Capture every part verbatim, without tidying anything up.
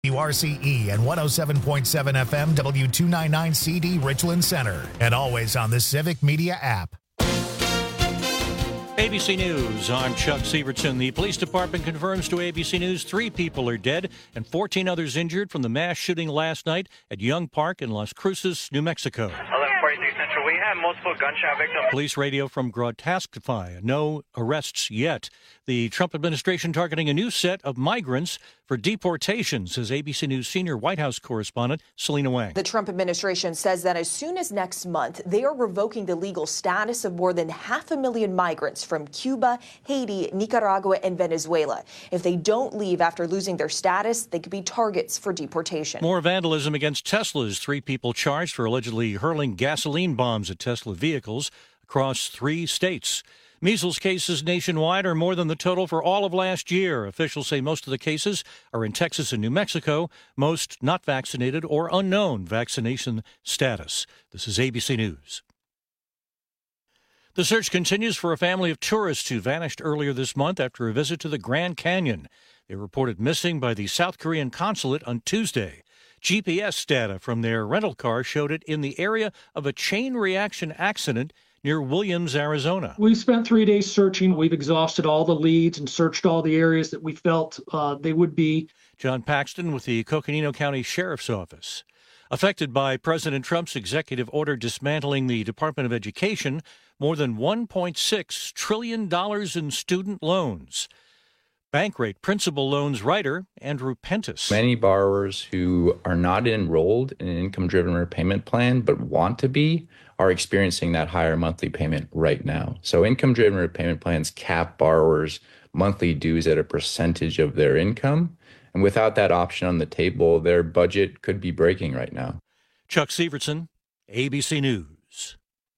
W R C E and one oh seven point seven F M W two ninety-nine C D Richland Center. And always on the Civic Media app. A B C News, I'm Chuck Sievertson. The police department confirms to A B C News three people are dead and fourteen others injured from the mass shooting last night at Young Park in Las Cruces, New Mexico. eleven forty-three Central, we have multiple gunshot victims. Police radio from Grotestify. No arrests yet. The Trump administration targeting a new set of migrants for deportation, says A B C News senior White House correspondent Selena Wang. The Trump administration says that as soon as next month, they are revoking the legal status of more than half a million migrants from Cuba, Haiti, Nicaragua, and Venezuela. If they don't leave after losing their status, they could be targets for deportation. More vandalism against Teslas. Three people charged for allegedly hurling gasoline bombs at Tesla vehicles across three states. Measles cases nationwide are more than the total for all of last year. Officials say most of the cases are in Texas and New Mexico, most not vaccinated or unknown vaccination status. This is A B C News. The search continues for a family of tourists who vanished earlier this month after a visit to the Grand Canyon. They were reported missing by the South Korean consulate on Tuesday. G P S data from their rental car showed it in the area of a chain reaction accident near Williams, Arizona. We spent three days searching. We've exhausted all the leads and searched all the areas that we felt uh, they would be. John Paxton with the Coconino County Sheriff's Office. Affected by President Trump's executive order dismantling the Department of Education, more than one point six trillion dollars in student loans. Bankrate Principal Loans writer Andrew Pentis. Many borrowers who are not enrolled in an income-driven repayment plan but want to be are experiencing that higher monthly payment right now. So income-driven repayment plans cap borrowers' monthly dues at a percentage of their income. And without that option on the table, their budget could be breaking right now. Chuck Sievertson, A B C News.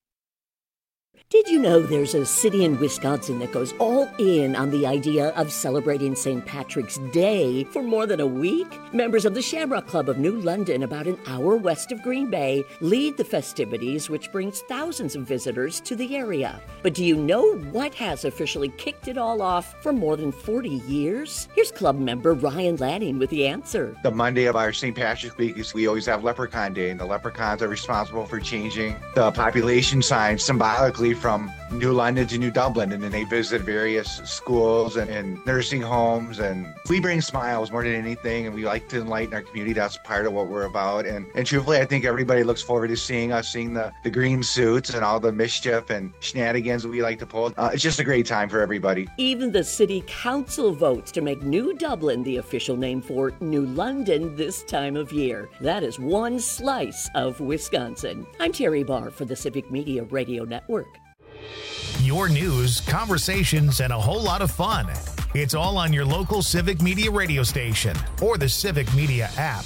Did you know there's a city in Wisconsin that goes all in on the idea of celebrating Saint Patrick's Day for more than a week? Members of the Shamrock Club of New London, about an hour west of Green Bay, lead the festivities, which brings thousands of visitors to the area. But do you know what has officially kicked it all off for more than forty years? Here's club member Ryan Lanning with the answer. The Monday of our Saint Patrick's Week is we always have Leprechaun Day, and the leprechauns are responsible for changing the population sign symbolically from New London to New Dublin, and then they visit various schools and, and nursing homes, and we bring smiles more than anything, and we like to enlighten our community. That's part of what we're about, and, and truthfully, I think everybody looks forward to seeing us, seeing the, the green suits and all the mischief and shenanigans we like to pull. Uh, it's just a great time for everybody. Even the city council votes to make New Dublin the official name for New London this time of year. That is one slice of Wisconsin. I'm Terry Barr for the Civic Media Radio Network. Your news, conversations, and a whole lot of fun. It's all on your local Civic Media radio station or the Civic Media app.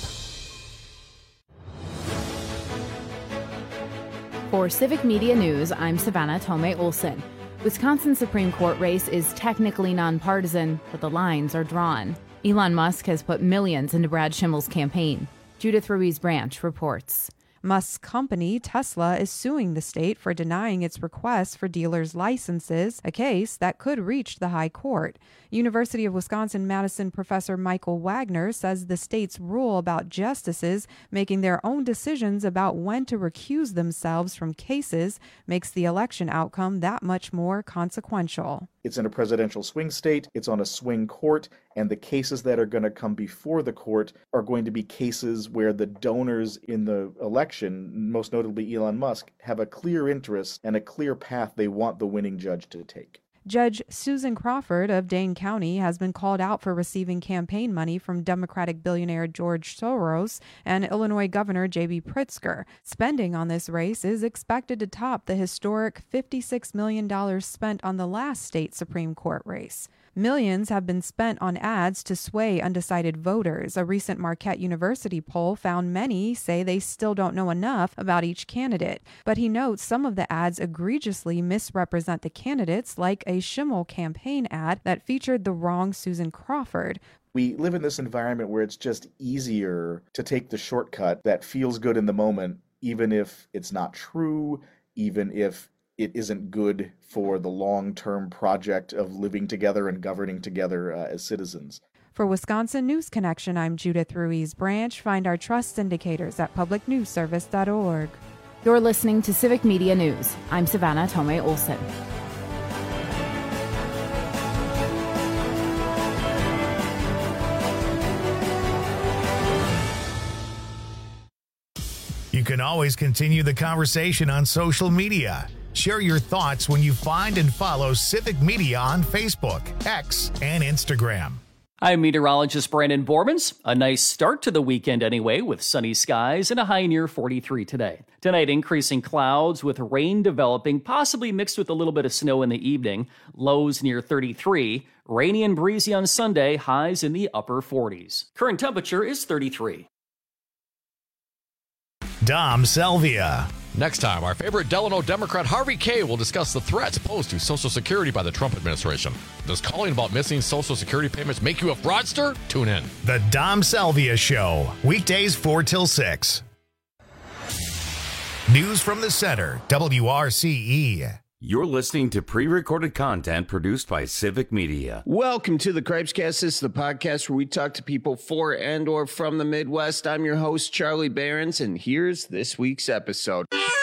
For Civic Media News, I'm Savannah Tomei Olson. Wisconsin's Supreme Court race is technically nonpartisan, but the lines are drawn. Elon Musk has put millions into Brad Schimmel's campaign. Judith Ruiz Branch reports. Musk's company, Tesla, is suing the state for denying its requests for dealers' licenses, a case that could reach the high court. University of Wisconsin-Madison professor Michael Wagner says the state's rule about justices making their own decisions about when to recuse themselves from cases makes the election outcome that much more consequential. It's in a presidential swing state, it's on a swing court, and the cases that are going to come before the court are going to be cases where the donors in the election, most notably Elon Musk, have a clear interest and a clear path they want the winning judge to take. Judge Susan Crawford of Dane County has been called out for receiving campaign money from Democratic billionaire George Soros and Illinois Governor J B Pritzker. Spending on this race is expected to top the historic fifty-six million dollars spent on the last state Supreme Court race. Millions have been spent on ads to sway undecided voters. A recent Marquette University poll found many say they still don't know enough about each candidate. But he notes some of the ads egregiously misrepresent the candidates, like a Schimmel campaign ad that featured the wrong Susan Crawford. We live in this environment where it's just easier to take the shortcut that feels good in the moment, even if it's not true, even if it isn't good for the long-term project of living together and governing together uh, as citizens. For Wisconsin News Connection, I'm Judith Ruiz Branch. Find our trust indicators at public news service dot org. You're listening to Civic Media News. I'm Savannah Tomei Olson. You can always continue the conversation on social media. Share your thoughts when you find and follow Civic Media on Facebook, X, and Instagram. I'm meteorologist Brandon Bormans. A nice start to the weekend anyway, with sunny skies and a high near forty-three today. Tonight, increasing clouds with rain developing, possibly mixed with a little bit of snow in the evening. Lows near thirty-three. Rainy and breezy on Sunday, highs in the upper forties. Current temperature is thirty-three. Dom Salvia. Next time, our favorite Delano Democrat Harvey Kaye will discuss the threats posed to Social Security by the Trump administration. Does calling about missing Social Security payments make you a fraudster? Tune in. The Dom Salvia Show, weekdays four till six. News from the Center, W R C E. You're listening to pre-recorded content produced by Civic Media. Welcome to the Cripescast. This is the podcast where we talk to people for and or from the Midwest. I'm your host, Charlie Behrens, and here's this week's episode.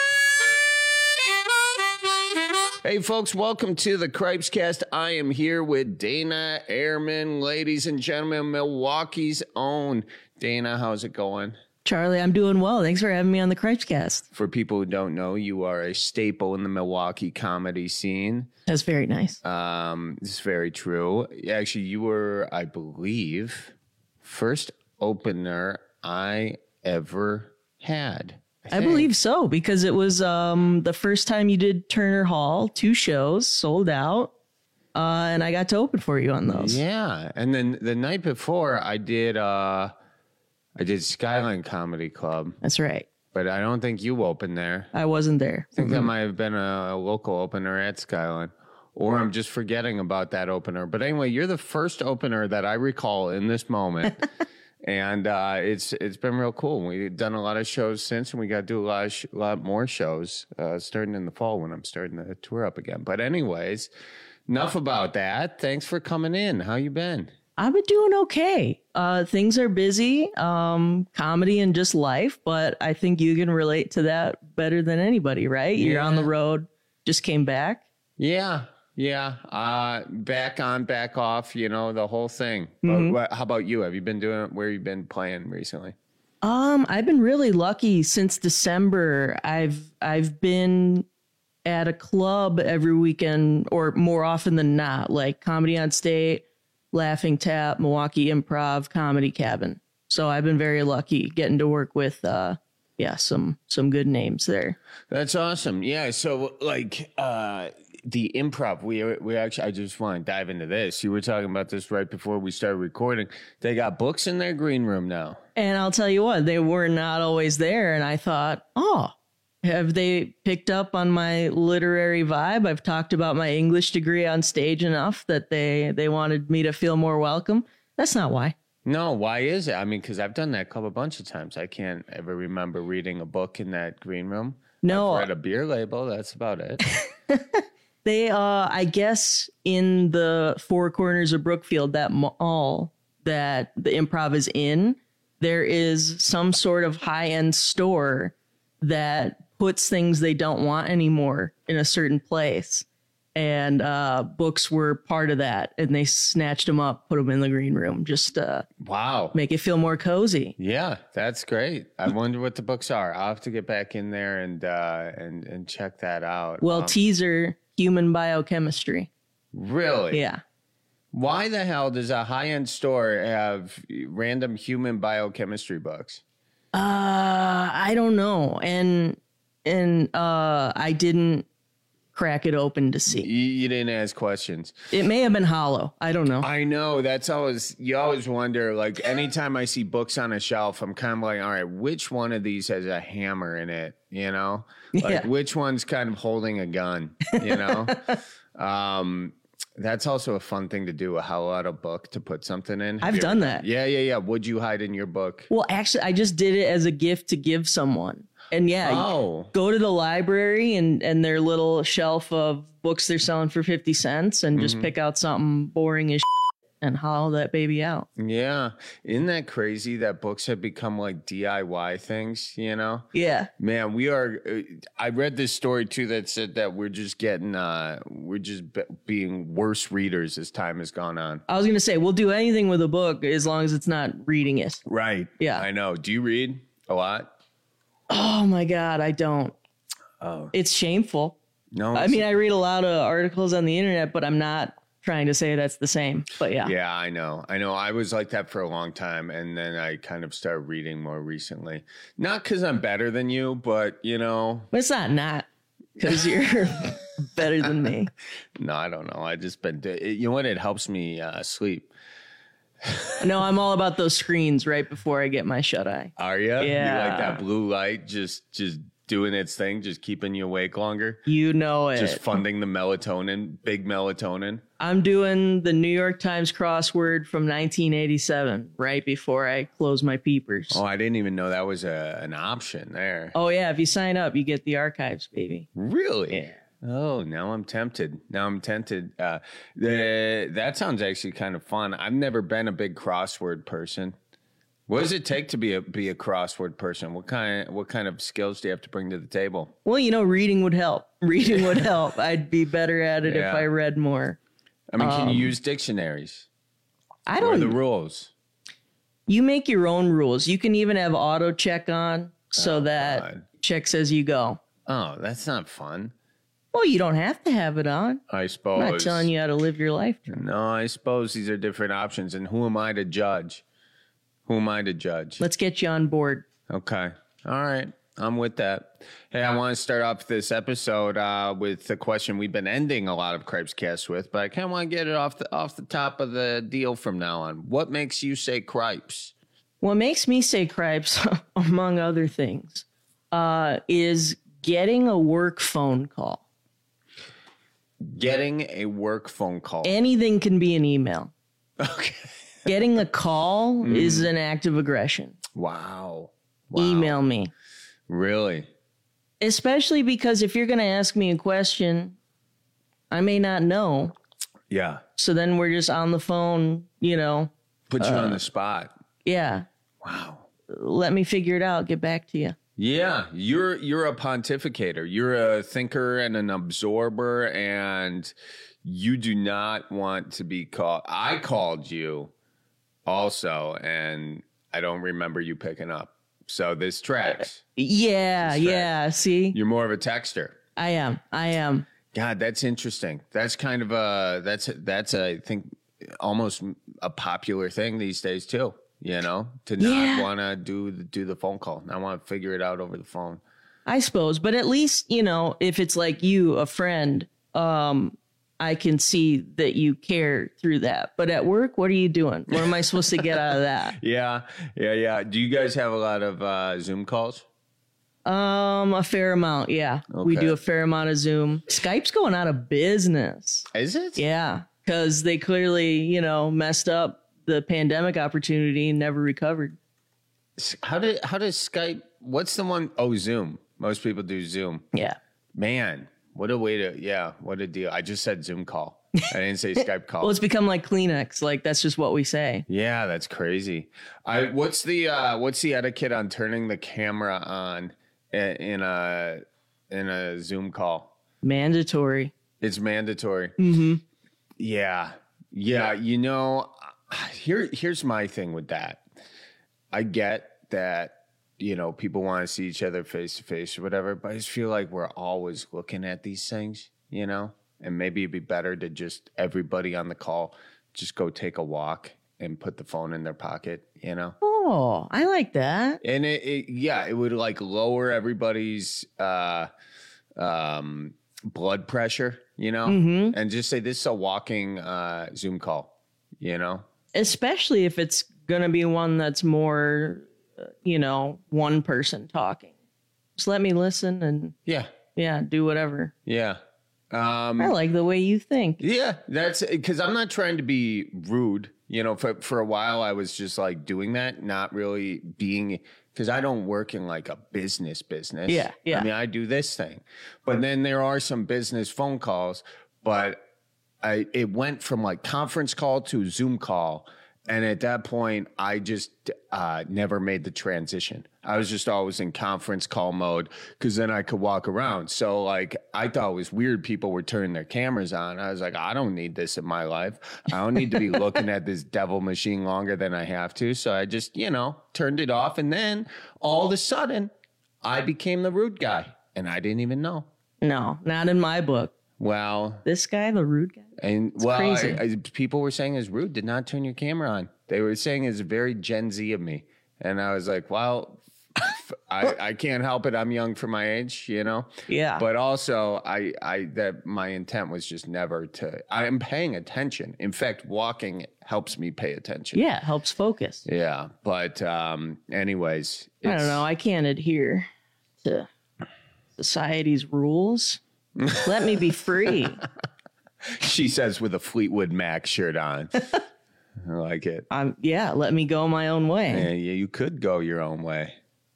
Hey, folks, welcome to the Cripescast. I am here with Dana Ehrman, ladies and gentlemen, Milwaukee's own. Dana, how's it going? Charlie, I'm doing well. Thanks for having me on the Cripescast. For people who don't know, you are a staple in the Milwaukee comedy scene. That's very nice. Um, it's very true. Actually, you were, I believe, first opener I ever had. I, I believe so, because it was um, the first time you did Turner Hall, two shows, sold out, uh, and I got to open for you on those. Yeah, and then the night before, I did... Uh, I did Skyline Comedy Club. That's right. But I don't think you opened there. I wasn't there. I think mm-hmm. that might have been a, a local opener at Skyline. Or I'm just forgetting about that opener. But anyway, you're the first opener that I recall in this moment. and uh, it's it's been real cool. We've done a lot of shows since, and we got to do a lot, of sh- lot more shows uh, starting in the fall when I'm starting to tour up again. But anyways, enough about that. Thanks for coming in. How you been? I've been doing okay. Uh, things are busy, um, comedy and just life, but I think you can relate to that better than anybody, right? Yeah. You're on the road, just came back. Yeah, yeah. Uh, back on, back off, you know, the whole thing. Mm-hmm. But, how about you? Have you been doing, where you been playing recently? Um, I've been really lucky since December. I've I've been at a club every weekend, or more often than not, like Comedy on State, Laughing Tap, Milwaukee Improv, Comedy Cabin. So I've been very lucky getting to work with, uh, yeah, some some good names there. That's awesome. Yeah. So like uh, the improv, we we actually, I just want to dive into this. You were talking about this right before we started recording. They got books in their green room now. And I'll tell you what, they were not always there. And I thought, oh, have they picked up on my literary vibe? I've talked about my English degree on stage enough that they, they wanted me to feel more welcome. That's not why. No, why is it? I mean, because I've done that club a bunch of times. I can't ever remember reading a book in that green room. No. I've read a beer label. That's about it. They, uh, I guess, in the Four Corners of Brookfield, that mall that the Improv is in, there is some sort of high-end store that puts things they don't want anymore in a certain place. And uh, books were part of that. And they snatched them up, put them in the green room, just uh, wow, make it feel more cozy. Yeah, that's great. I wonder what the books are. I'll have to get back in there and uh, and and check that out. Well, um, teaser, human biochemistry. Really? Yeah. Why the hell does a high-end store have random human biochemistry books? Uh, I don't know. And and uh, I didn't crack it open to see. You, you didn't ask questions. It may have been hollow. I don't know. I know. That's always, you always wonder, like, anytime I see books on a shelf, I'm kind of like, all right, which one of these has a hammer in it? You know? Like, Yeah. which one's kind of holding a gun? You know? um, that's also a fun thing to do, a hell out of book to put something in. Have I've you done ever- that. Yeah, yeah, yeah. Would you hide in your book? Well, actually, I just did it as a gift to give someone. And yeah, you Oh. go to the library and, and their little shelf of books they're selling for fifty cents and just Mhm. pick out something boring as shit and hollow that baby out. Yeah. Isn't that crazy that books have become like D I Y things, you know? Yeah. Man, we are, uh, I read this story too that said that we're just getting, uh, we're just be- being worse readers as time has gone on. I was going to say, we'll do anything with a book as long as it's not reading it. Right. Yeah. I know. Do you read a lot? Oh my God, I don't. Oh. It's shameful. No. I mean, I read a lot of articles on the internet, but I'm not trying to say that's the same. But yeah. Yeah, I know. I know. I was like that for a long time. And then I kind of started reading more recently. Not because I'm better than you, but, you know. But it's not not because you're better than me. No, I don't know. I just been, you know what? It helps me uh, sleep. No, I'm all about those screens right before I get my shut eye. Are you? Yeah. You like that blue light just just doing its thing, just keeping you awake longer? You know it. Just funding the melatonin, big melatonin. I'm doing the New York Times crossword from nineteen eighty-seven right before I close my peepers. Oh, I didn't even know that was a, an option there. Oh, yeah. If you sign up, you get the archives, baby. Really? Yeah. Oh, now I'm tempted. Now I'm tempted. Uh, the, that sounds actually kind of fun. I've never been a big crossword person. What does it take to be a be a crossword person? What kind what kind of skills do you have to bring to the table? Well, you know, reading would help. Reading would help. I'd be better at it Yeah. if I read more. I mean, can Um, you use dictionaries? I What are don't. the rules? You make your own rules. You can even have auto check on so that God. checks as you go. Oh, that's not fun. Well, you don't have to have it on. I suppose. I'm not telling you how to live your life. No, I suppose these are different options. And who am I to judge? Who am I to judge? Let's get you on board. Okay. All right. I'm with that. Hey, I want to start off this episode uh, with the question we've been ending a lot of Cripes Cast with, but I kind of want to get it off the off the top of the deal from now on. What makes you say Cripes? What makes me say cripes, among other things, uh, is getting a work phone call. Getting a work phone call. Anything can be an email. Okay. Getting a call Mm. is an act of aggression. Wow. Wow. Email me. Really? Especially because if you're going to ask me a question, I may not know. Yeah. So then we're just on the phone, you know. Put you uh, on the spot. Yeah. Wow. Let me figure it out. Get back to you. Yeah, you're you're a pontificator. You're a thinker and an absorber, and you do not want to be called. I called you also, and I don't remember you picking up. So this tracks. Yeah, This tracks. yeah. See, You're more of a texter. I am. I am. God, that's interesting. That's kind of a that's that's a, I think almost a popular thing these days too. You know, to not Yeah. want to do the, do the phone call. I want to figure it out over the phone. I suppose, but at least, you know, if it's like you, a friend, um, I can see that you care through that. But at work, what are you doing? What am I supposed to get out of that? Yeah, yeah, yeah. Do you guys have a lot of uh, Zoom calls? Um, a fair amount, yeah. We Okay. do a fair amount of Zoom. Skype's going out of business. Is it? Yeah, because they clearly, you know, messed up the pandemic opportunity and never recovered. How did how does Skype? What's the one? Oh, Zoom. Most people do Zoom. Yeah. Man, what a way to yeah, what a deal. I just said Zoom call. I didn't say Skype call. Well, it's become like Kleenex. Like that's just what we say. Yeah, that's crazy. I what's the uh, what's the etiquette on turning the camera on i- in a in a Zoom call? Mandatory. It's mandatory. Mm-hmm. Yeah. Yeah, you know, here here's my thing with that. I get that, you know, people want to see each other face to face or whatever, but I just feel like we're always looking at these things, you know? And maybe it'd be better to just everybody on the call just go take a walk and put the phone in their pocket, you know? Oh, I like that. And it, it yeah, it would like lower everybody's uh um blood pressure, you know? Mhm. And just say this is a walking uh Zoom call, you know? Especially if it's going to be one that's more, uh, you know, one person talking. Just let me listen and Yeah. yeah, do whatever. Yeah. Um I like the way you think. Yeah, that's because I'm not trying to be rude. You know, for for a while I was just like doing that, not really being because I don't work in like a business business. Yeah, yeah. I mean, I do this thing, but then there are some business phone calls, but I it went from like conference call to Zoom call. And at that point, I just uh, never made the transition. I was just always in conference call mode because then I could walk around. So like, I thought it was weird people were turning their cameras on. I was like, I don't need this in my life. I don't need to be looking at this devil machine longer than I have to. So I just, you know, turned it off. And then all of a sudden, I became the rude guy. And I didn't even know. No, not in my book. Well, this guy, the rude guy. And it's well, crazy. I, I, people were saying it's rude. Did not turn your camera on. They were saying it's very Gen Z of me, and I was like, well, I, I can't help it. I'm young for my age, you know. Yeah. But also, I I that my intent was just never to. I am paying attention. In fact, walking helps me pay attention. Yeah, it helps focus. Yeah, but um, anyways, I don't know. I can't adhere to society's rules. Let me be free. She says with a Fleetwood Mac shirt on. I like it. Um, yeah, let me go my own way. Yeah, yeah, you could go your own way.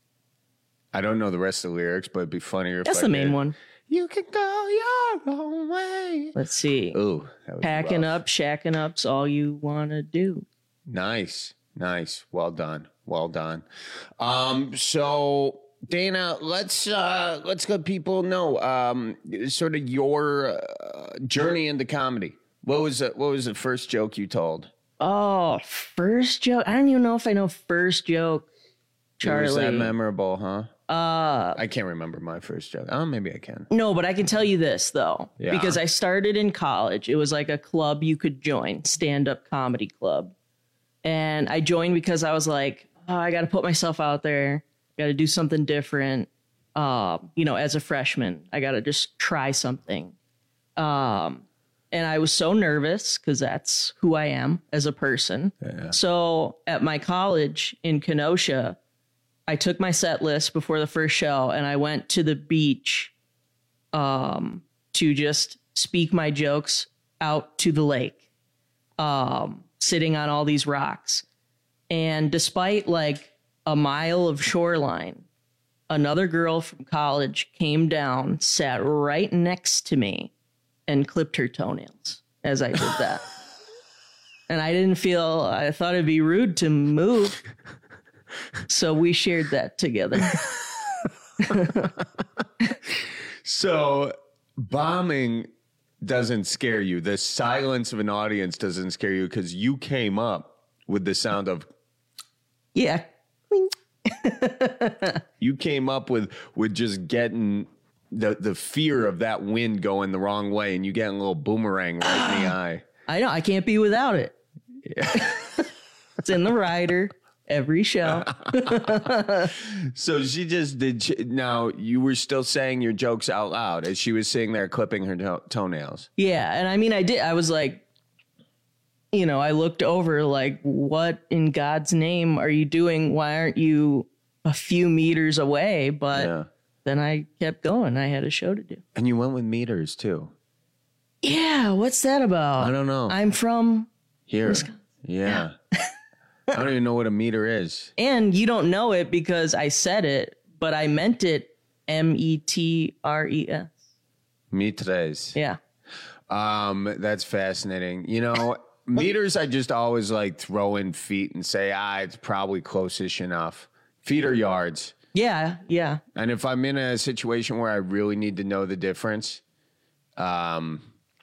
I don't know the rest of the lyrics, but it'd be funnier if That's I the main did. one. You can go your own way. Let's see. Ooh, that was Packing rough. up, shacking up's all you want to do. Nice, nice. Well done, well done. Um, so Dana, let's uh, let's let people know um, sort of your uh, journey into comedy. What was the, what was the first joke you told? Oh, first joke. I don't even know if I know first joke. Charlie. Was that memorable, huh? Uh, I can't remember my first joke. Oh, maybe I can. No, but I can tell you this, though. Yeah. Because I started in college. It was like a club you could join, stand-up comedy club. And I joined because I was like, oh, I got to put myself out there. Got to do something different. Uh, you know, as a freshman, I got to just try something. Um, and I was so nervous because that's who I am as a person. Yeah. So at my college in Kenosha, I took my set list before the first show and I went to the beach um, to just speak my jokes out to the lake, um, sitting on all these rocks. And despite like a mile of shoreline, another girl from college came down, sat right next to me, and clipped her toenails as I did that. And I didn't feel, I thought it'd be rude to move. So we shared that together. So bombing doesn't scare you. The silence of an audience doesn't scare you because you came up with the sound of. Yeah. You came up with with just getting the the fear of that wind going the wrong way and you getting a little boomerang right in the eye. I know. I can't be without it. Yeah. It's in the rider. Every show. So she just did. She, now you were still saying your jokes out loud as she was sitting there clipping her to- toenails. Yeah. And I mean, I did. I was like, you know, I looked over like, what in God's name are you doing? Why aren't you a few meters away? But Yeah. then I kept going. I had a show to do. And you went with meters too. Yeah. What's that about? I don't know. I'm from Here. Wisconsin. Yeah. I don't even know what a meter is. And you don't know it because I said it, but I meant it M E T R E S. Metres. Yeah. Um, that's fascinating. You know, meters, I just always like throw in feet and say, ah, it's probably close-ish enough. Feet or yards. Yeah. Yeah. And if I'm in a situation where I really need to know the difference, um,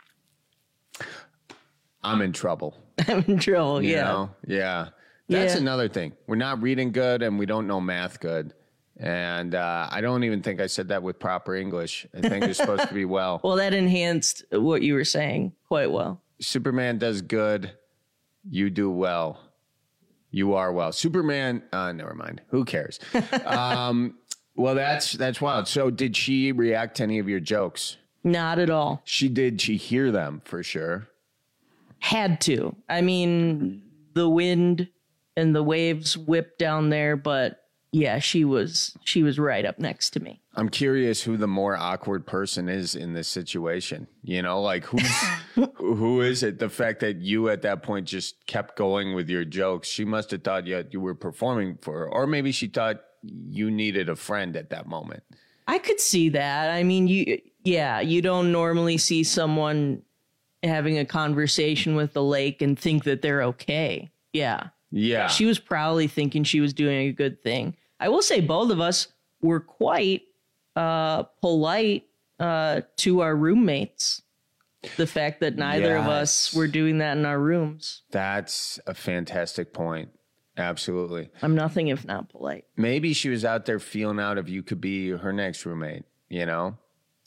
I'm in trouble. I'm in trouble. You Yeah. know? Yeah. That's Yeah. another thing. We're not reading good and we don't know math good. And uh, I don't even think I said that with proper English. I think it's supposed to be well. Well, that enhanced what you were saying quite well. Superman does good. You do well. You are well. Superman, uh, never mind. Who cares? um, well, that's that's wild. So did she react to any of your jokes? Not at all. She did. She hear them for sure. Had to. I mean, the wind and the waves whipped down there, but yeah, she was she was right up next to me. I'm curious who the more awkward person is in this situation. You know, like who's who is it? The fact that you at that point just kept going with your jokes. She must have thought you you were performing for her, or maybe she thought you needed a friend at that moment. I could see that. I mean, you yeah, you don't normally see someone having a conversation with the lake and think that they're okay. Yeah. Yeah. She was probably thinking she was doing a good thing. I will say both of us were quite uh, polite uh, to our roommates. The fact that neither yes. of us were doing that in our rooms. That's a fantastic point. Absolutely. I'm nothing if not polite. Maybe she was out there feeling out if you could be her next roommate, you know?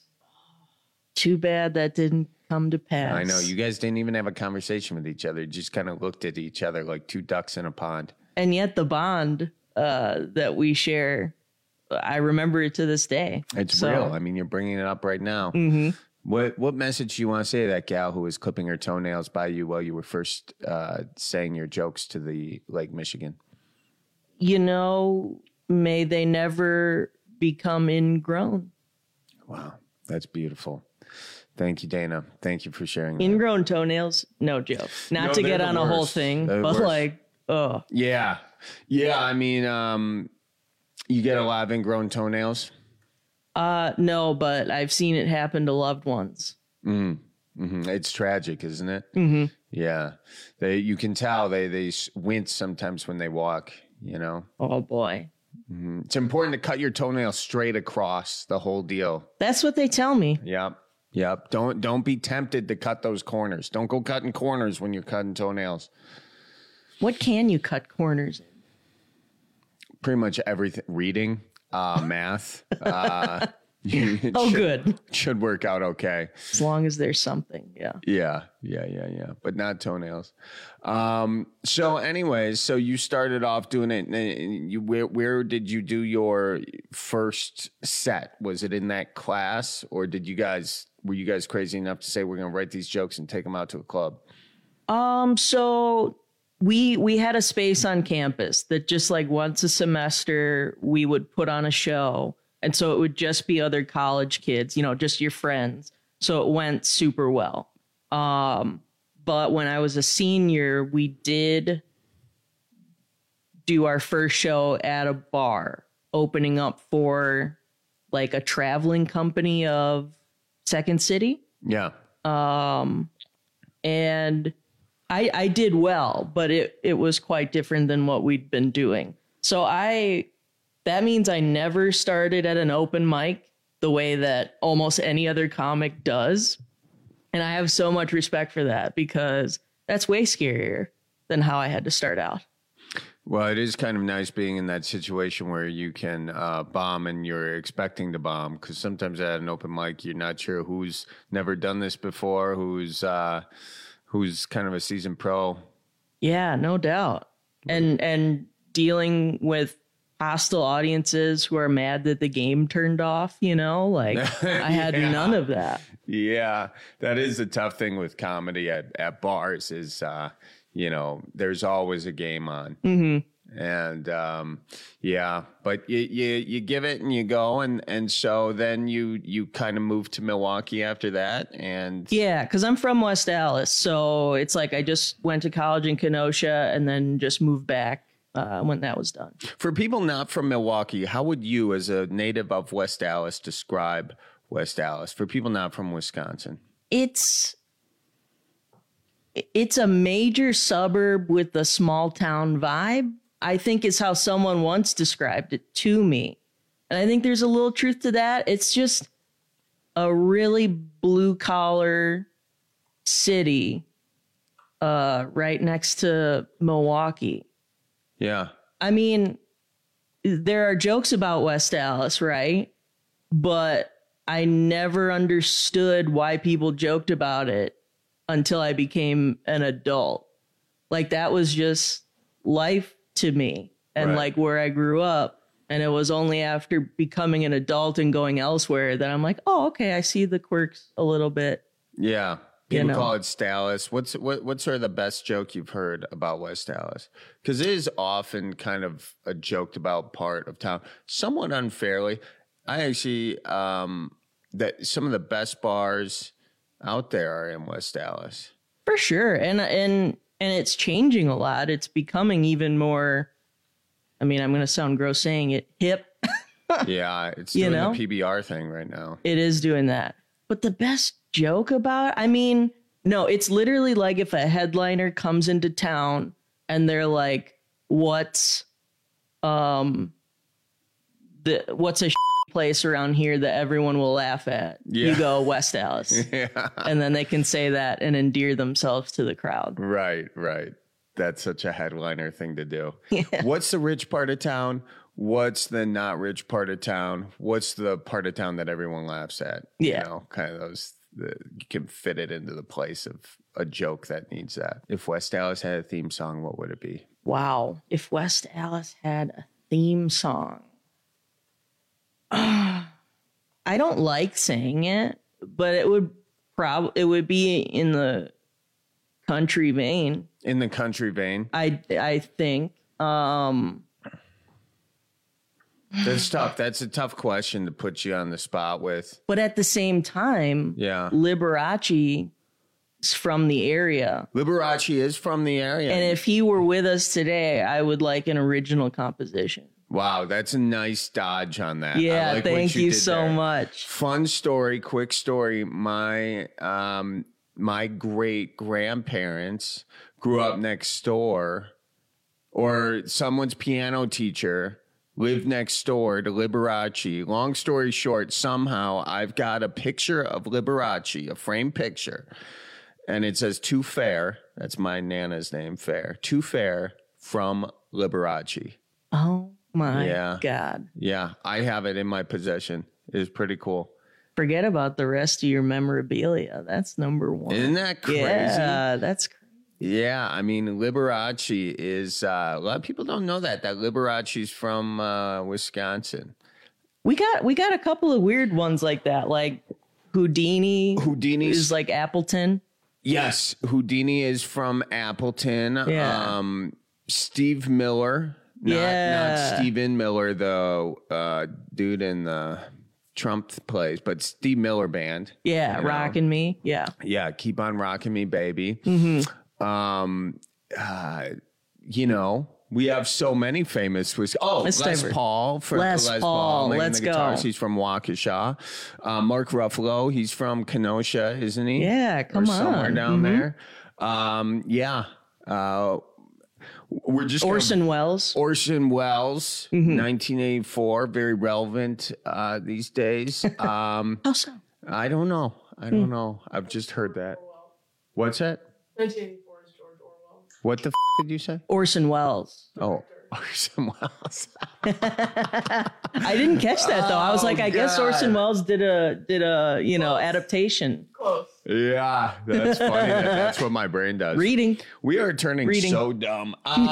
Too bad that didn't come to pass. I know. You guys didn't even have a conversation with each other. You just kind of looked at each other like two ducks in a pond. And yet the bond uh, that we share, I remember it to this day. It's so. real. I mean, you're bringing it up right now. Mm-hmm. What what message do you want to say to that gal who was clipping her toenails by you while you were first uh, saying your jokes to the Lake Michigan? You know, may they never become ingrown. Wow, that's beautiful. Thank you, Dana. Thank you for sharing that. Ingrown toenails, no joke. Not no, to get on worst. a whole thing, they're but worst. like, oh. Yeah. Yeah, I mean, um, you get a lot of ingrown toenails? Uh, no, but I've seen it happen to loved ones. Mm. Mm-hmm. It's tragic, isn't it? Mm-hmm. Yeah. They, you can tell they, they wince sometimes when they walk, you know? Oh, boy. Mm-hmm. It's important to cut your toenails straight across the whole deal. That's what they tell me. Yep. Yep. Don't don't be tempted to cut those corners. Don't go cutting corners when you're cutting toenails. What can you cut corners in? Pretty much everything. Reading, uh, math. Uh, oh, should, good. Should work out okay. As long as there's something. Yeah. Yeah. Yeah. Yeah. Yeah. But not toenails. Um, so anyways, so you started off doing it. And you, where, where did you do your first set? Was it in that class, or did you guys, were you guys crazy enough to say, we're going to write these jokes and take them out to a club? Um, so we, we had a space on campus that just like once a semester we would put on a show. And so it would just be other college kids, you know, just your friends. So it went super well. Um, but when I was a senior, we did do our first show at a bar, opening up for like a traveling company of Second City. Yeah. Um, and I, I did well, but it, it was quite different than what we'd been doing. So I... That means I never started at an open mic the way that almost any other comic does. And I have so much respect for that because that's way scarier than how I had to start out. Well, it is kind of nice being in that situation where you can uh, bomb and you're expecting to bomb, because sometimes at an open mic, you're not sure who's never done this before, who's uh, who's kind of a seasoned pro. Yeah, no doubt. And and dealing with hostile audiences who are mad that the game turned off, you know, like I had yeah. none of that. Yeah, that is a tough thing with comedy at, at bars is, uh, you know, there's always a game on. Mm-hmm. And um, yeah, but you, you you give it and you go. And, and so then you, you kind of move to Milwaukee after that. And yeah, because I'm from West Dallas. So it's like I just went to college in Kenosha and then just moved back. Uh, when that was done. For people not from Milwaukee, how would you, as a native of West Dallas, describe West Dallas? For people not from Wisconsin, it's it's a major suburb with a small town vibe, I think is how someone once described it to me. And I think there's a little truth to that. It's just a really blue collar city uh, right next to Milwaukee. Yeah. I mean, there are jokes about West Dallas, right? But I never understood why people joked about it until I became an adult. Like that was just life to me and right. like where I grew up. And it was only after becoming an adult and going elsewhere that I'm like, oh, okay, I see the quirks a little bit. Yeah. People you know. call it Dallas. What's what? What's sort of the best joke you've heard about West Dallas? Because it is often kind of a joked about part of town, somewhat unfairly. I actually um, that some of the best bars out there are in West Dallas for sure, and and and it's changing a lot. It's becoming even more. I mean, I'm going to sound gross saying it, hip. Yeah, it's you doing know? the P B R thing right now. It is doing that, but the best joke about, I mean, No, it's literally like if a headliner comes into town and they're like, what's um the what's a place around here that everyone will laugh at? Yeah. You go West Allis. Yeah. And then they can say that and endear themselves to the crowd. Right, right. That's such a headliner thing to do. Yeah. What's the rich part of town? What's the not rich part of town? What's the part of town that everyone laughs at? Yeah. You know, kind of those, the, you can fit it into the place of a joke that needs that. If West Allis had a theme song, what would it be? Wow. If West Allis had a theme song. I don't like saying it, but it would prob it would be in the country vein. In the country vein? I I think. Um That's tough. That's a tough question to put you on the spot with. But at the same time, yeah, Liberace is from the area. Liberace is from the area. And if he were with us today, I would like an original composition. Wow, that's a nice dodge on that. Yeah, I like thank what you, you did so there. much. Fun story, quick story. My um my great grandparents grew up next door, or someone's piano teacher lived next door to Liberace. Long story short, somehow I've got a picture of Liberace, a framed picture, and it says "Too Fair." That's my Nana's name, Fair. Too Fair from Liberace. Oh my yeah. God. Yeah, I have it in my possession. It's pretty cool. Forget about the rest of your memorabilia. That's number one. Isn't that crazy? Yeah, that's crazy. Yeah, I mean, Liberace is, uh, a lot of people don't know that, that Liberace's from uh, Wisconsin. We got we got a couple of weird ones like that, like Houdini. Houdini is like Appleton. Yes, Houdini is from Appleton. Yeah. Um, Steve Miller. Not, Yeah. not Stephen Miller, the uh, dude in the Trump plays, but Steve Miller Band. Yeah, you know? Rockin' Me. Yeah. Yeah, Keep on Rocking Me, Baby. Mm-hmm. Um, uh, you know, we have so many famous. Was oh, Let's Les diver- Paul from Les Paul, playing let's the guitar. go. He's from Waukesha. Uh, Mark Ruffalo, he's from Kenosha, isn't he? Yeah, come or somewhere on. down Mhm. there. Um, yeah. Uh, we're just gonna- Orson Welles. Orson Welles, Mhm. nineteen eighty-four, very relevant uh, these days. Um, How so? I don't know. I don't Hmm. know. I've just heard that. What's that? nineteen eighty-four is George Orwell. What the f- did you say? Orson Welles. Oh, Orson Welles. I didn't catch that though. I was Oh, like, I guess God. Orson Welles did a did a you know adaptation. Close. Yeah, that's funny. that that's what my brain does. Reading. We are turning Reading. so dumb. Um,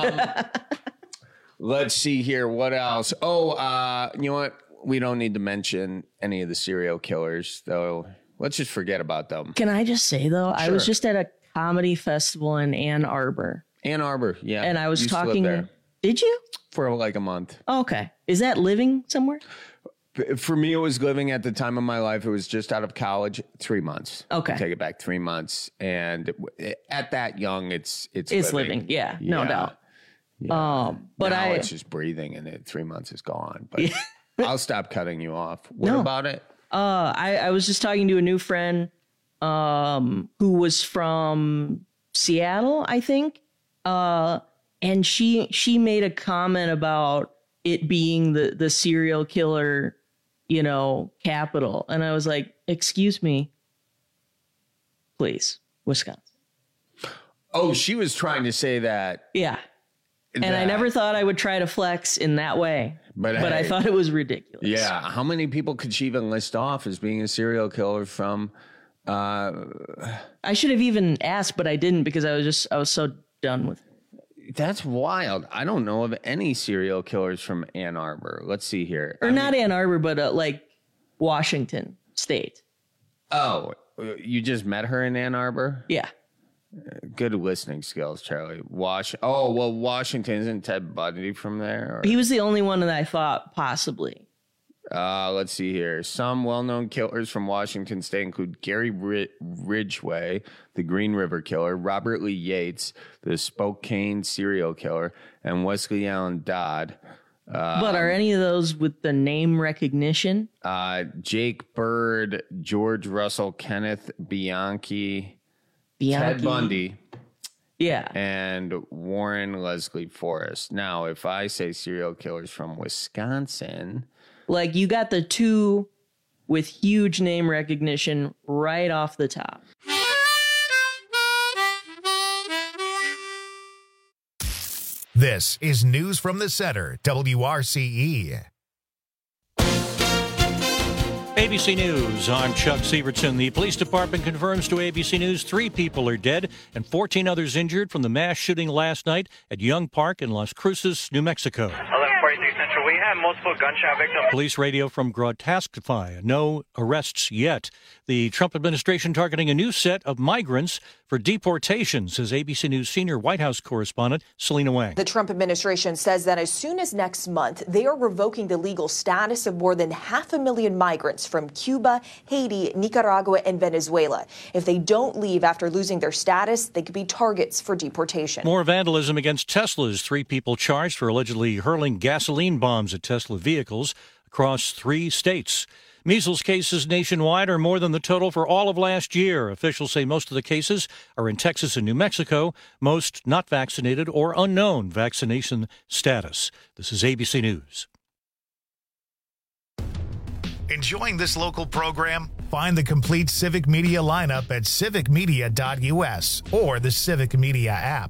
let's see here. What else? Oh, uh, you know what? We don't need to mention any of the serial killers, though. Let's just forget about them. Can I just say though, I was Sure. just at a comedy festival in Ann Arbor, Ann Arbor, yeah. and I was Used to live talking. there Did you? for like a month. Oh, okay. Is that living somewhere? For me, it was living at the time of my life. It was just out of college, three months. Okay. Take it back, three months. And at that young, it's it's It's living. living. Yeah, no doubt. Um, but now I it's just breathing, and it three months is gone. But I'll stop cutting you off. What No. about it? Uh, I, I was just talking to a new friend um, who was from Seattle, I think. Uh, and she she made a comment about it being the, the serial killer, you know, capital. And I was like, excuse me, please, Wisconsin. Oh, she was trying to say that. Yeah. And I that- never thought I would try to flex in that way. But, But I hey, thought it was ridiculous. Yeah. How many people could she even list off as being a serial killer from? Uh, I should have even asked, but I didn't because I was just, I was so done with it. That's wild. I don't know of any serial killers from Ann Arbor. Let's see here. Or I not mean- Ann Arbor, but uh, like Washington State. Oh, you just met her in Ann Arbor? Yeah. Good listening skills, Charlie. Wash. Oh, well, Washington, isn't Ted Bundy from there? Or- He was the only one that I thought possibly. Uh, let's see here. Some well-known killers from Washington State include Gary Rid- Ridgway, the Green River Killer, Robert Lee Yates, the Spokane serial killer, and Wesley Allen Dodd. Uh, But are any of those with the name recognition? uh, Jake Bird, George Russell, Kenneth Bianchi, Bianchi. Ted Bundy. Yeah. And Warren Leslie Forrest. Now, if I say serial killers from Wisconsin. Like, you got the two with huge name recognition right off the top. This is News from the Center, W R C E. A B C News, I'm Chuck Sievertson. The police department confirms to A B C News three people are dead and fourteen others injured from the mass shooting last night at Young Park in Las Cruces, New Mexico. eleven forty-three Central, we have multiple gunshot victims. Police radio from Grotestify. No arrests yet. The Trump administration targeting a new set of migrants for deportation, says A B C News senior White House correspondent Selena Wang. The Trump administration says that as soon as next month, they are revoking the legal status of more than half a million migrants from Cuba, Haiti, Nicaragua, and Venezuela. If they don't leave after losing their status, they could be targets for deportation. More vandalism against Teslas. Three people charged for allegedly hurling gasoline bombs at Tesla vehicles across three states. Measles cases nationwide are more than the total for all of last year. Officials say most of the cases are in Texas and New Mexico, most not vaccinated or unknown vaccination status. This is A B C News. Enjoying this local program? Find the complete Civic Media lineup at civic media dot U S or the Civic Media app.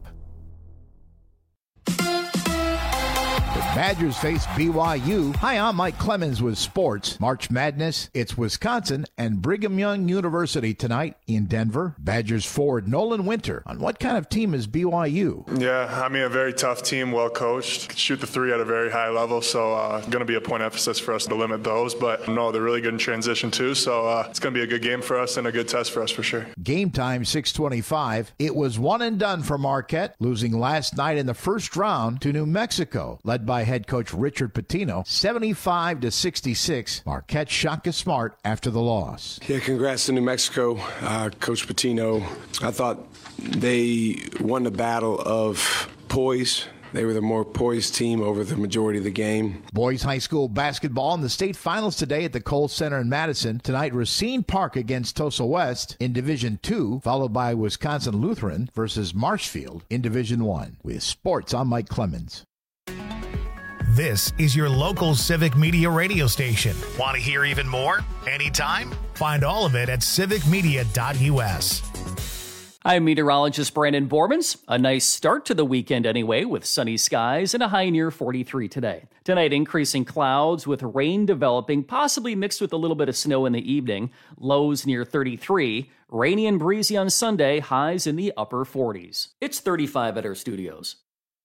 Badgers face B Y U. Hi, I'm Mike Clemens with sports. March Madness, it's Wisconsin and Brigham Young University tonight in Denver. Badgers forward Nolan Winter on what kind of team is B Y U? Yeah, I mean, a very tough team, well coached, shoot the three at a very high level, so uh, going to be a point emphasis for us to limit those, but no, they're really good in transition too, so uh, it's going to be a good game for us and a good test for us for sure. Game time, six twenty-five. It was one and done for Marquette, losing last night in the first round to New Mexico, led by head coach Richard Pitino, seventy-five to sixty-six. Marquette Shaka Smart after the loss. Yeah, congrats to New Mexico, uh, Coach Pitino. I thought they won the battle of poise. They were the more poised team over the majority of the game. Boys high school basketball in the state finals today at the Kohl Center in Madison. Tonight, Racine Park against Tulsa West in Division two, followed by Wisconsin Lutheran versus Marshfield in Division one. With sports, I'm Mike Clemens. This is your local Civic Media radio station. Want to hear even more? Anytime? Find all of it at civic media dot U S. I'm meteorologist Brandon Bormans. A nice start to the weekend anyway, with sunny skies and a high near forty-three today. Tonight, increasing clouds with rain developing, possibly mixed with a little bit of snow in the evening. Lows near thirty-three. Rainy and breezy on Sunday, highs in the upper forties. It's thirty-five at our studios.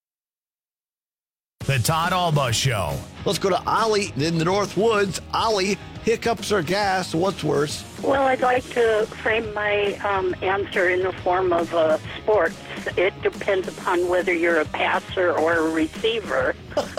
The Todd Alba Show. Let's go to Ollie in the North Woods. Ollie, hiccups or gas? What's worse? Well, I'd like to frame my um, answer in the form of uh, sports. It depends upon whether you're a passer or a receiver.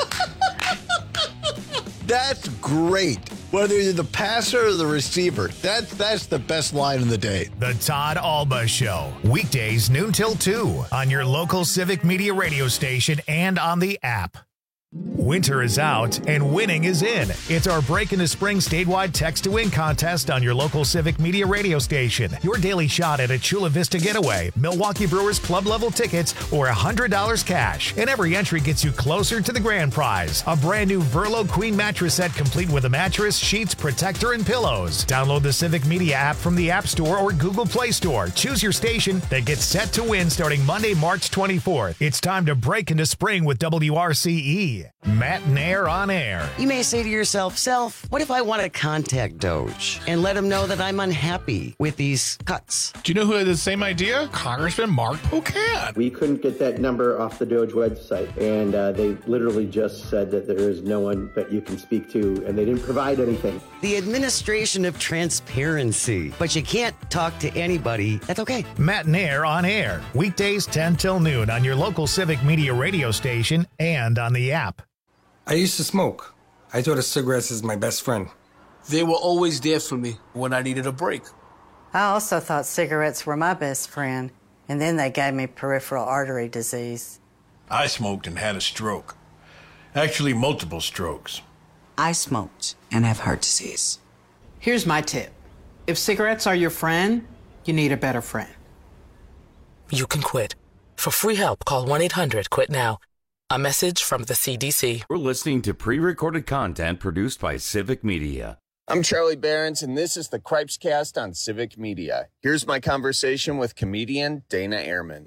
That's great. Whether you're the passer or the receiver, that's that's the best line of the day. The Todd Alba Show. Weekdays noon till two on your local Civic Media radio station and on the app. Winter is out and winning is in. It's our Break into Spring statewide text to win contest on your local Civic Media radio station. Your daily shot at a Chula Vista getaway, Milwaukee Brewers club level tickets, or one hundred dollars cash. And every entry gets you closer to the grand prize. A brand new Verlo Queen mattress set complete with a mattress, sheets, protector, and pillows. Download the Civic Media app from the App Store or Google Play Store. Choose your station that gets set to win starting Monday, March twenty-fourth. It's time to break into spring with W R C E. Matt Nair on air. You may say to yourself, Self, what if I want to contact Doge and let him know that I'm unhappy with these cuts? Do you know who had the same idea? Congressman Mark Pocan. We couldn't get that number off the Doge website, and uh, they literally just said that there is no one that you can speak to, and they didn't provide anything. The administration of transparency. But you can't talk to anybody. That's okay. Matt Nair on air. Weekdays ten till noon on your local Civic Media radio station and on the app. I used to smoke. I thought of cigarettes as my best friend. They were always there for me when I needed a break. I also thought cigarettes were my best friend, and then they gave me peripheral artery disease. I smoked and had a stroke. Actually, multiple strokes. I smoked and have heart disease. Here's my tip. If cigarettes are your friend, you need a better friend. you can quit. For free help, call one eight hundred quit now. A message from the C D C. We're listening to pre-recorded content produced by Civic Media. I'm Charlie Behrens, and this is the Cripes Cast on Civic Media. Here's my conversation with comedian Dana Ehrman.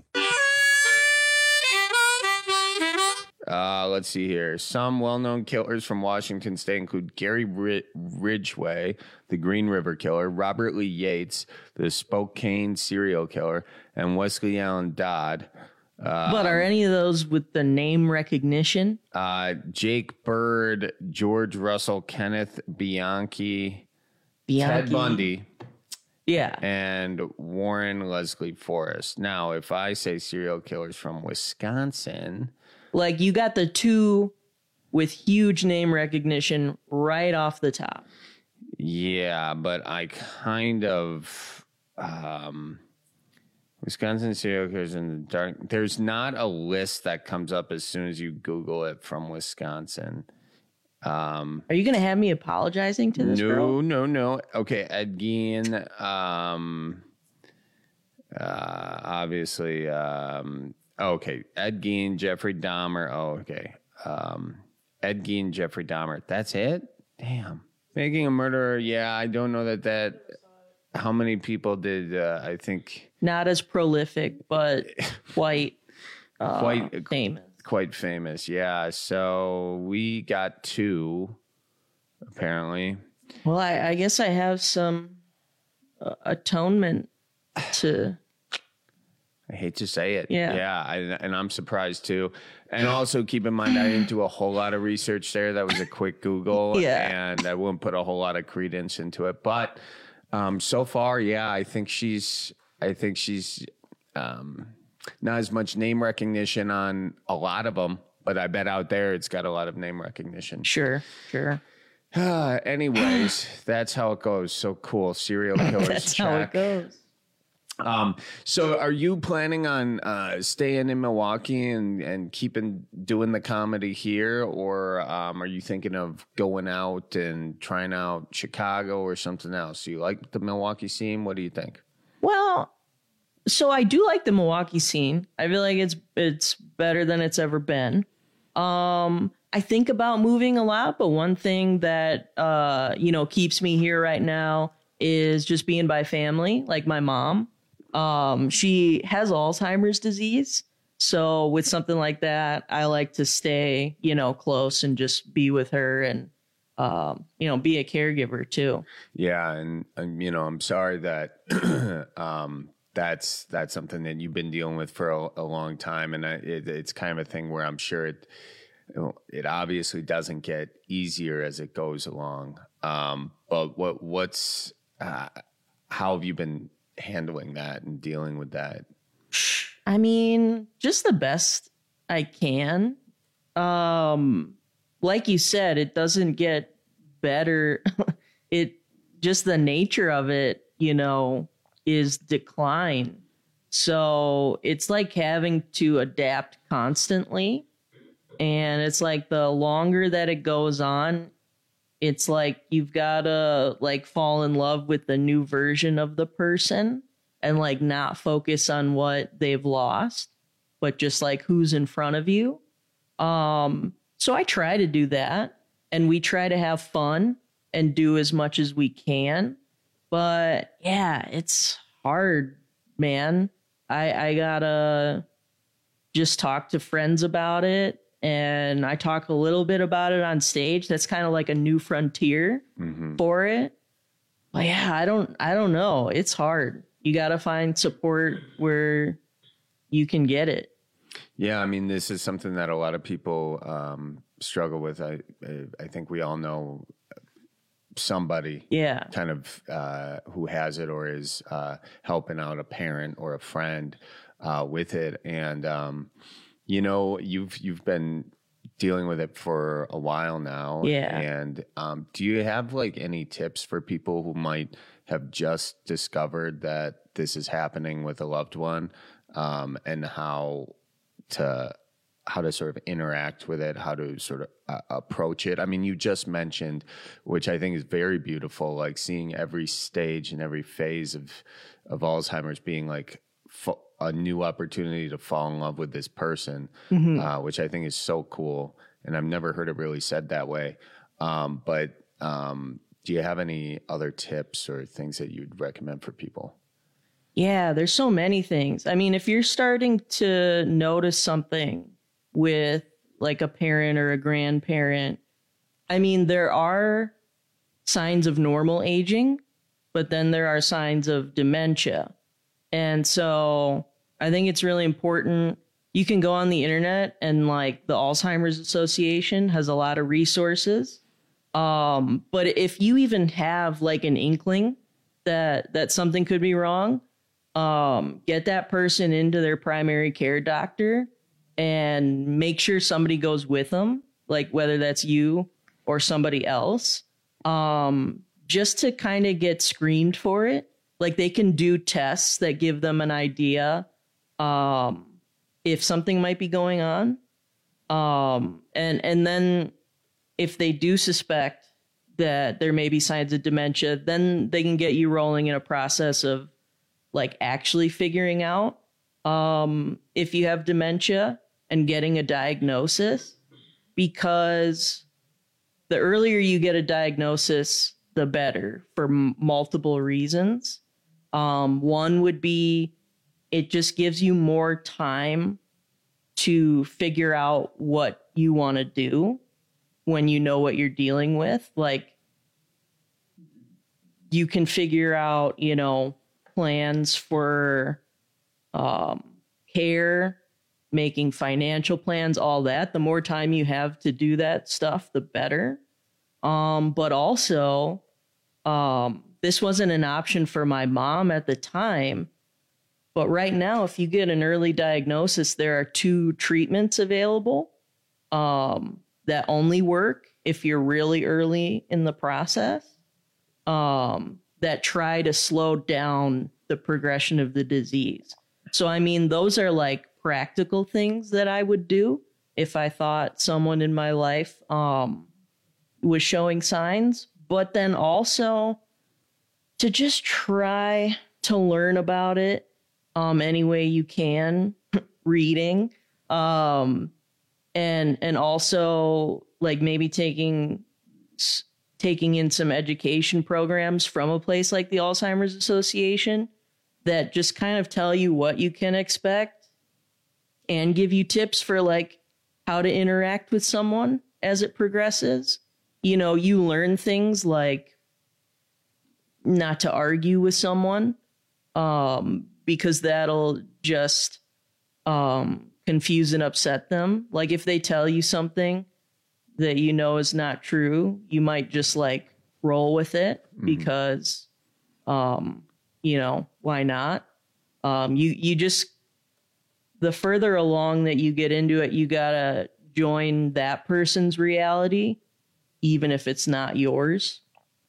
Uh, let's see here. Some well-known killers from Washington State include Gary Rid- Ridgway, the Green River Killer, Robert Lee Yates, the Spokane serial killer, and Wesley Allen Dodd. Um, but are any of those with the name recognition? Uh, Jake Bird, George Russell, Kenneth Bianchi, Bianchi. Ted Bundy. Yeah. And Warren Leslie Forrest. Now, if I say serial killers from Wisconsin... Like, you got the two with huge name recognition right off the top. Yeah, but I kind of... Um, Wisconsin serial killers in the dark. There's not a list that comes up as soon as you Google it from Wisconsin. Um, Are you going to have me apologizing to this no, girl? No, no, no. Okay, Ed Gein. Um, uh, obviously... Um, Okay, Ed Gein, Jeffrey Dahmer. Oh, okay. Um, Ed Gein, Jeffrey Dahmer. That's it? Damn. Making a murderer. Yeah, I don't know that that. How many people did? Uh, I think not as prolific, but quite uh, quite famous. Quite famous. Yeah. So we got two, apparently. Well, I, I guess I have some uh, atonement to. I hate to say it. Yeah. Yeah. I, and I'm surprised too. And also keep in mind, I didn't do a whole lot of research there. That was a quick Google. Yeah. And I wouldn't put a whole lot of credence into it. But um, so far, yeah, I think she's, I think she's um, not as much name recognition on a lot of them. But I bet out there it's got a lot of name recognition. Sure. Sure. Uh, anyways, that's how it goes. So cool. Serial killers. That's check. how it goes. Um, so are you planning on uh, staying in Milwaukee and, and keeping doing the comedy here, or um, are you thinking of going out and trying out Chicago or something else? Do you like the Milwaukee scene? What do you think? Well, so I do like the Milwaukee scene. I feel like it's it's better than it's ever been. Um, I think about moving a lot, but one thing that uh, you know keeps me here right now is just being by family, like my mom. Um, she has Alzheimer's disease. So with something like that, I like to stay, you know, close and just be with her and, um, you know, be a caregiver too. Yeah. And, and you know, I'm sorry that, um, that's, that's something that you've been dealing with for a, a long time. And I, it, it's kind of a thing where I'm sure it, you know, it obviously doesn't get easier as it goes along. Um, but what, what's, uh, how have you been handling that and dealing with that? I mean, just the best I can. Um, like you said, it doesn't get better. It just the nature of it, you know, is decline. So it's like having to adapt constantly. And it's like the longer that it goes on, it's like you've got to like fall in love with the new version of the person and like not focus on what they've lost, but just like who's in front of you. Um, so I try to do that, and we try to have fun and do as much as we can. But yeah, it's hard, man. I, I gotta just talk to friends about it. And I talk a little bit about it on stage. That's kind of like a new frontier mm-hmm. for it. But yeah, I don't, I don't know. It's hard. You got to find support where you can get it. Yeah. I mean, this is something that a lot of people um, struggle with. I, I think we all know somebody yeah. kind of uh, who has it or is uh, helping out a parent or a friend uh, with it. And, um, you know, you've you've been dealing with it for a while now. Yeah. And um, do you have like any tips for people who might have just discovered that this is happening with a loved one, um, and how to how to sort of interact with it, how to sort of uh, approach it? I mean, you just mentioned, which I think is very beautiful, like seeing every stage and every phase of of Alzheimer's being like a new opportunity to fall in love with this person, Mhm. uh, which I think is so cool. And I've never heard it really said that way. Um, but um, do you have any other tips or things that you'd recommend for people? Yeah, there's so many things. I mean, if you're starting to notice something with like a parent or a grandparent, I mean, there are signs of normal aging, but then there are signs of dementia. And so I think it's really important. You can go on the internet, and like the Alzheimer's Association has a lot of resources. Um, but if you even have like an inkling that that something could be wrong, um, get that person into their primary care doctor and make sure somebody goes with them, like whether that's you or somebody else, um, just to kind of get screened for it. Like they can do tests that give them an idea um, if something might be going on. Um, and, and then if they do suspect that there may be signs of dementia, then they can get you rolling in a process of like actually figuring out um, if you have dementia and getting a diagnosis, because the earlier you get a diagnosis, the better for m- multiple reasons. Um, one would be it just gives you more time to figure out what you want to do when you know what you're dealing with. Like you can figure out, you know, plans for um, care, making financial plans, all that. The more time you have to do that stuff, the better. Um, but also, um, this wasn't an option for my mom at the time. But right now, if you get an early diagnosis, there are two treatments available um, that only work if you're really early in the process, um, that try to slow down the progression of the disease. So, I mean, those are like practical things that I would do if I thought someone in my life um, was showing signs, but then also to just try to learn about it um, any way you can, reading, um, and and also like maybe taking taking in some education programs from a place like the Alzheimer's Association that just kind of tell you what you can expect and give you tips for like how to interact with someone as it progresses. You know, you learn things like not to argue with someone um, because that'll just um, confuse and upset them. Like if they tell you something that you know is not true, you might just like roll with it mm-hmm. because, um, you know, why not? Um, you, you just, the further along that you get into it, you gotta join that person's reality, even if it's not yours.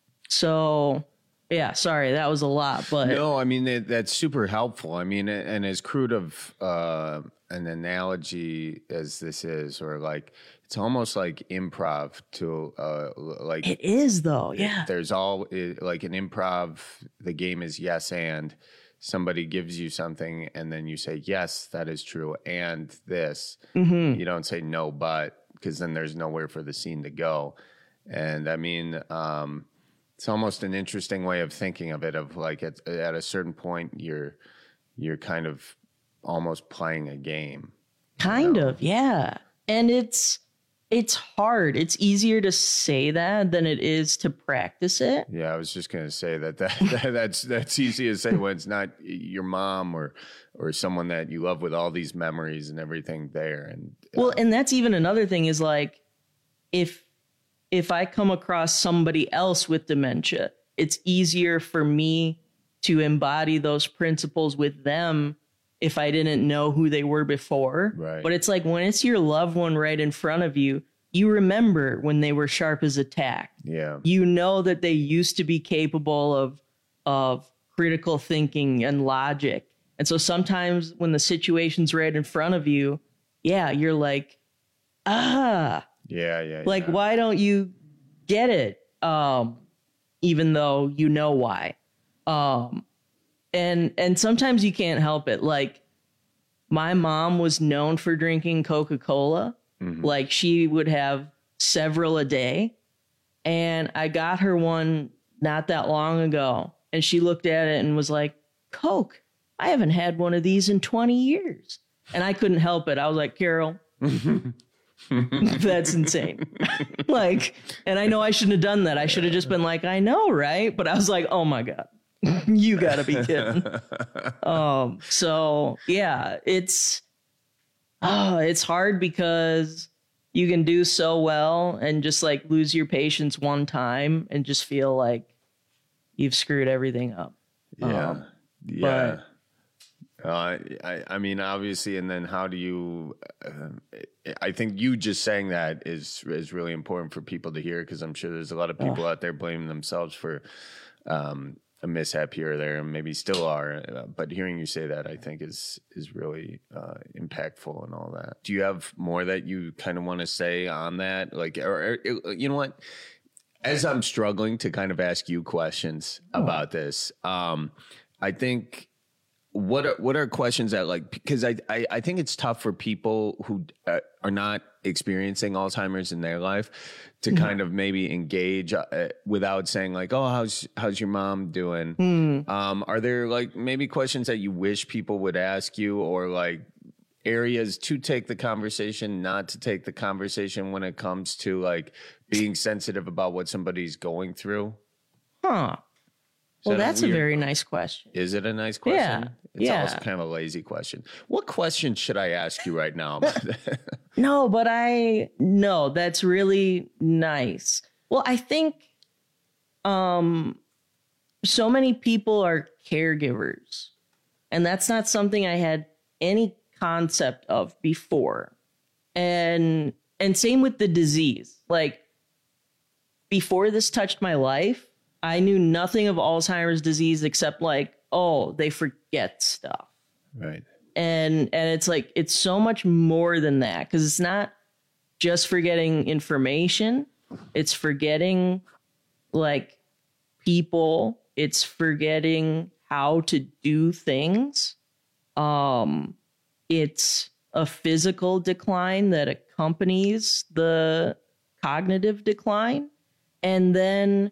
So, yeah, sorry, that was a lot, but no, I mean it, that's super helpful. I mean, and as crude of uh, an analogy as this is, or like it's almost like improv to uh, like it is though. Yeah, there's all like an improv. The game is yes and. Somebody gives you something and then you say, yes, that is true. And this, mm-hmm. you don't say no, but, because then there's nowhere for the scene to go. And I mean, um, it's almost an interesting way of thinking of it, of like at, at a certain point, you're, you're kind of almost playing a game. Kind you know? of. Yeah. And it's, it's hard. It's easier to say that than it is to practice it. Yeah, I was just going to say that, that, that that's that's easy to say when it's not your mom or or someone that you love with all these memories and everything there. And uh, well, and that's even another thing is like if if I come across somebody else with dementia, it's easier for me to embody those principles with them if I didn't know who they were before. Right. But it's like when it's your loved one right in front of you, you remember when they were sharp as a tack. Yeah. You know that they used to be capable of of critical thinking and logic. And so sometimes when the situation's right in front of you, yeah, you're like, ah. Yeah, yeah. Like, yeah. why don't you get it? Um, even though you know why. Um And and sometimes you can't help it. Like my mom was known for drinking Coca-Cola. Mm-hmm. Like she would have several a day. And I got her one not that long ago. And she looked at it and was like, Coke, I haven't had one of these in twenty years. And I couldn't help it. I was like, Carol, that's insane. Like, and I know I shouldn't have done that. I should have just been like, I know, right? But I was like, oh my God, you gotta be kidding. um, so yeah, it's, oh, it's hard because you can do so well and just like lose your patience one time and just feel like you've screwed everything up. Yeah. Um, yeah. But, Uh, I, I mean, obviously, and then how do you? Uh, I think you just saying that is is really important for people to hear, because I'm sure there's a lot of people oh. out there blaming themselves for um, a mishap here or there, and maybe still are. Uh, but hearing you say that, I think is is really uh, impactful and all that. Do you have more that you kind of want to say on that? Like, or, or you know what? As I'm struggling to kind of ask you questions oh. about this, um, I think. What are what are questions that, like, because I, I, I think it's tough for people who uh, are not experiencing Alzheimer's in their life to mm-hmm. kind of maybe engage uh, without saying like, oh, how's how's your mom doing? Mm. Um, are there like maybe questions that you wish people would ask you, or like areas to take the conversation, not to take the conversation when it comes to like being sensitive about what somebody's going through? Huh. Well, that that's a, a very nice question. Is it a nice question? Yeah. It's yeah. also kind of a lazy question. What question should I ask you right now? No, but I, no, that's really nice. Well, I think um, so many people are caregivers, and that's not something I had any concept of before. And, and same with the disease. Like, before this touched my life, I knew nothing of Alzheimer's disease except like, oh, they forget stuff. Right. And and it's like, it's so much more than that, because it's not just forgetting information. It's forgetting like people. It's forgetting how to do things. Um, it's a physical decline that accompanies the cognitive decline. And then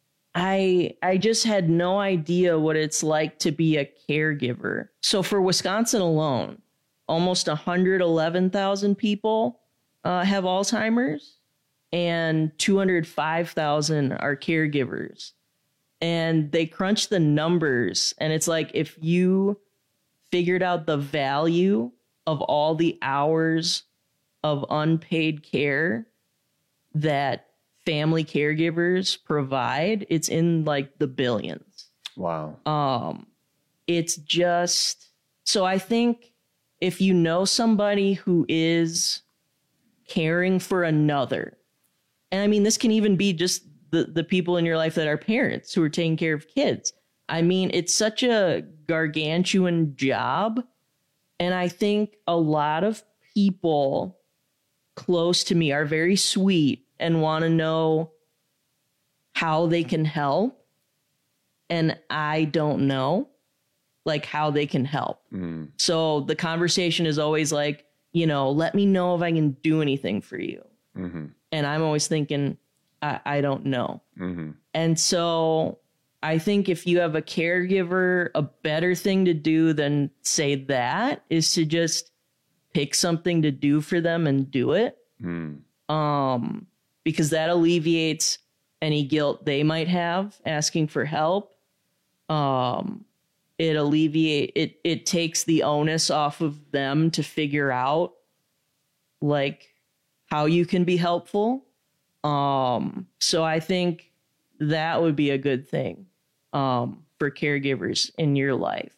I I just had no idea what it's like to be a caregiver. So for Wisconsin alone, almost one hundred eleven thousand people uh, have Alzheimer's, and two hundred five thousand are caregivers. And they crunch the numbers, and it's like, if you figured out the value of all the hours of unpaid care that family caregivers provide, it's in like the billions. Wow. Um, it's just, so I think if you know somebody who is caring for another, and I mean, this can even be just the, the people in your life that are parents who are taking care of kids. I mean, it's such a gargantuan job. And I think a lot of people close to me are very sweet and want to know how they can help. And I don't know, like, how they can help. Mm. So the conversation is always like, you know, let me know if I can do anything for you. Mm-hmm. And I'm always thinking, I, I don't know. Mm-hmm. And so I think if you have a caregiver, a better thing to do than say that is to just pick something to do for them and do it. Mm. Um, because that alleviates any guilt they might have asking for help. Um, it alleviate it. It takes the onus off of them to figure out like how you can be helpful. Um, so I think that would be a good thing um, for caregivers in your life.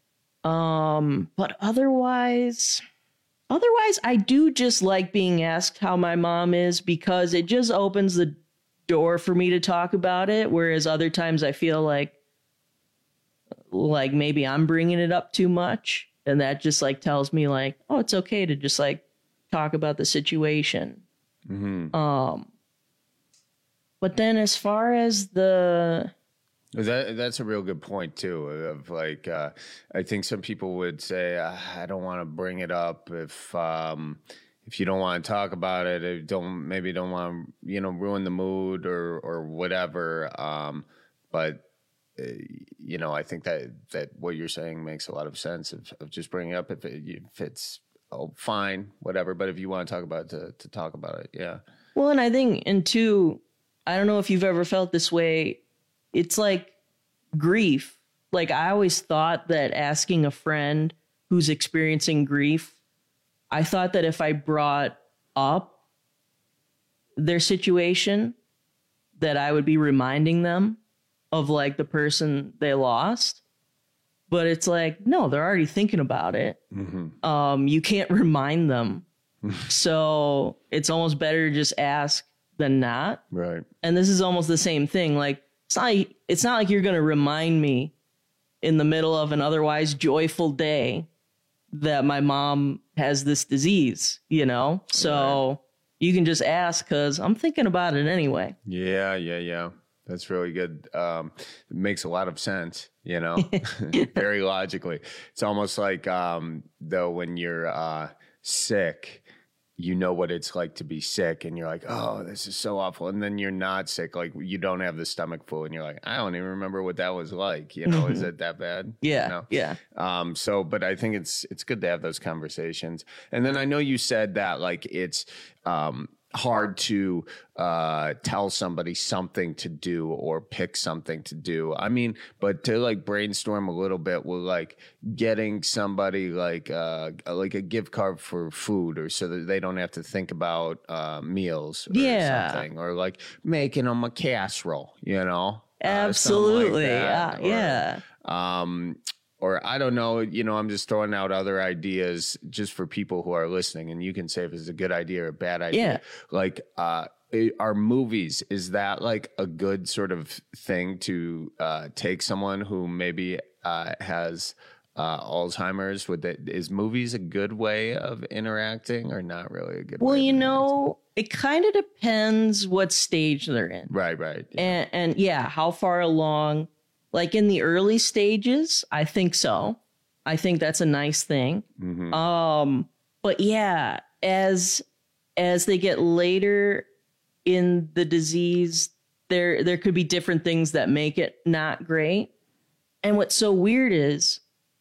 Um, but otherwise. Otherwise, I do just like being asked how my mom is, because it just opens the door for me to talk about it. Whereas other times I feel like, like maybe I'm bringing it up too much. And that just like tells me like, oh, it's okay to just like talk about the situation. Mm-hmm. Um, but then as far as the, That that's a real good point too. Of like, uh, I think some people would say, I don't want to bring it up if um, if you don't want to talk about it. If don't maybe don't want to you know ruin the mood or or whatever. Um, but uh, you know, I think that that what you're saying makes a lot of sense of, of just bringing it up if it if it's oh fine whatever. But if you want to talk about it, to to talk about it, yeah. Well, and I think and two, I don't know if you've ever felt this way. It's like grief. Like I always thought that asking a friend who's experiencing grief, I thought that if I brought up their situation, that I would be reminding them of like the person they lost. But it's like, no, they're already thinking about it. Mm-hmm. Um, you can't remind them. So it's almost better to just ask than not. Right. And this is almost the same thing. Like, It's not, it's not like you're going to remind me in the middle of an otherwise joyful day that my mom has this disease, you know? So right. You can just ask because I'm thinking about it anyway. Yeah, yeah, yeah. That's really good. Um, it makes a lot of sense, you know, very logically. It's almost like, um, though, when you're uh, sick, you know what it's like to be sick and you're like, oh, this is so awful. And then you're not sick. Like you don't have the stomach flu and you're like, I don't even remember what that was like. You know, mm-hmm. Is it that bad? Yeah. You know? Yeah. Um, so, but I think it's, it's good to have those conversations. And then I know you said that like, it's, um, hard to uh tell somebody something to do or pick something to do. I mean, but to like brainstorm a little bit with like getting somebody like uh like a gift card for food or so that they don't have to think about uh meals or yeah. something, or like making them a casserole, you know. Absolutely. Uh, like yeah. Or, yeah. Um Or I don't know, you know, I'm just throwing out other ideas just for people who are listening, and you can say if it's a good idea or a bad idea. Yeah. Like, uh, are movies, is that like a good sort of thing to uh, take someone who maybe uh, has uh, Alzheimer's? Would that, is movies a good way of interacting or not really a good well, way? Well, you know, it kind of depends what stage they're in. Right, right. Yeah. And, and yeah, how far along. Like in the early stages, I think so. I think that's a nice thing. Mm-hmm. Um, but yeah, as as they get later in the disease, there there could be different things that make it not great. And what's so weird is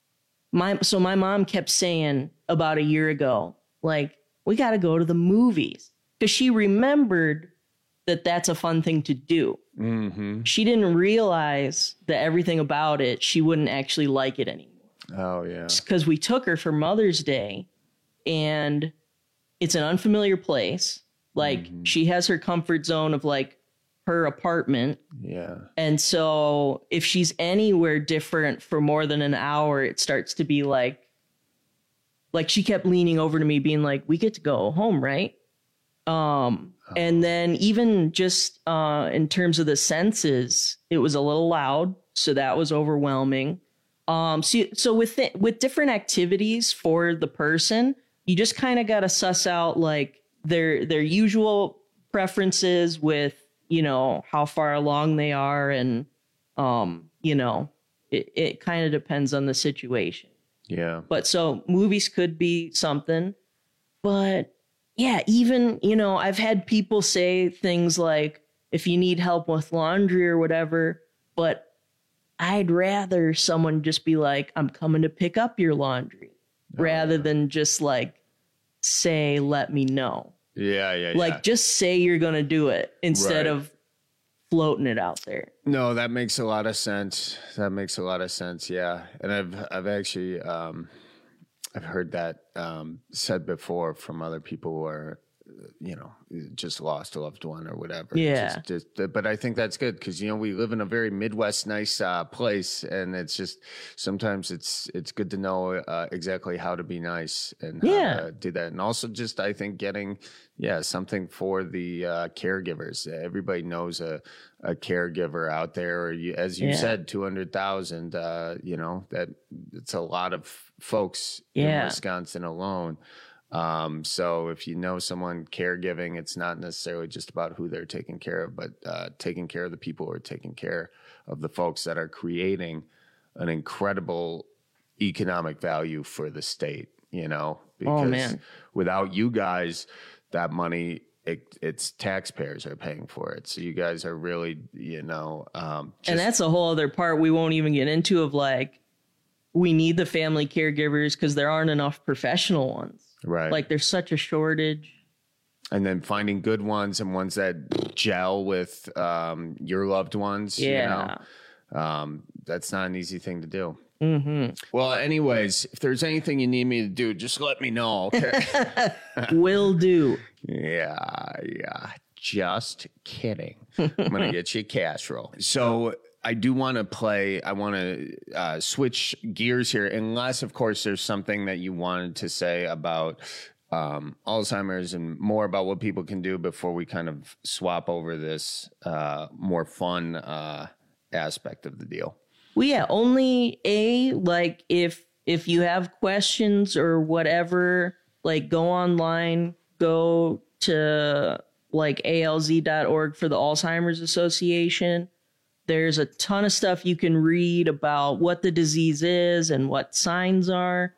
my so my mom kept saying about a year ago, like, we got to go to the movies, because she remembered that that's a fun thing to do. Mm-hmm. She didn't realize that everything about it, she wouldn't actually like it anymore. Oh, yeah. Because we took her for Mother's Day, and it's an unfamiliar place. Like, mm-hmm. She has her comfort zone of, like, her apartment. Yeah. And so if she's anywhere different for more than an hour, it starts to be like, like she kept leaning over to me being like, we get to go home, right? Um, oh. And then even just uh, in terms of the senses, it was a little loud. So that was overwhelming. Um, so, so with, th- with different activities for the person, you just kind of got to suss out like their, their usual preferences with, you know, how far along they are. And, um, you know, it, it kind of depends on the situation. Yeah. But so movies could be something, but yeah, even, you know, I've had people say things like, if you need help with laundry or whatever, but I'd rather someone just be like, I'm coming to pick up your laundry, oh, rather yeah. than just like say, let me know. Yeah, yeah, Like, yeah. just say you're going to do it instead right. of floating it out there. No, that makes a lot of sense. That makes a lot of sense. Yeah. And I've, I've actually, um, I've heard that um, said before from other people who are, you know, just lost a loved one or whatever. Yeah. Just, just, but I think that's good because, you know, we live in a very Midwest nice uh, place, and it's just sometimes it's it's good to know uh, exactly how to be nice and how yeah. to do that. And also just I think getting, yeah, something for the uh, caregivers. Everybody knows a, a caregiver out there. Or you, as you yeah. said, two hundred thousand, uh, you know, that it's a lot of folks yeah. in Wisconsin alone. Um, so if you know someone caregiving, it's not necessarily just about who they're taking care of, but uh, taking care of the people who are taking care of the folks that are creating an incredible economic value for the state, you know, because oh, man. without you guys, that money, it, it's taxpayers are paying for it. So you guys are really, you know, um, just, and that's a whole other part we won't even get into of like, we need the family caregivers because there aren't enough professional ones. Right. Like there's such a shortage. And then finding good ones and ones that gel with um, your loved ones. Yeah. You know? Um, that's not an easy thing to do. Mm-hmm. Well, anyways, if there's anything you need me to do, just let me know. Okay. Will do. Yeah. Yeah. Just kidding. I'm going to get you a casserole. So I do want to play. I want to uh, switch gears here, unless, of course, there's something that you wanted to say about um, Alzheimer's and more about what people can do before we kind of swap over this uh, more fun uh, aspect of the deal. Well, yeah, only a like if if you have questions or whatever, like go online, go to like A L Z dot org for the Alzheimer's Association. There's a ton of stuff you can read about what the disease is and what signs are.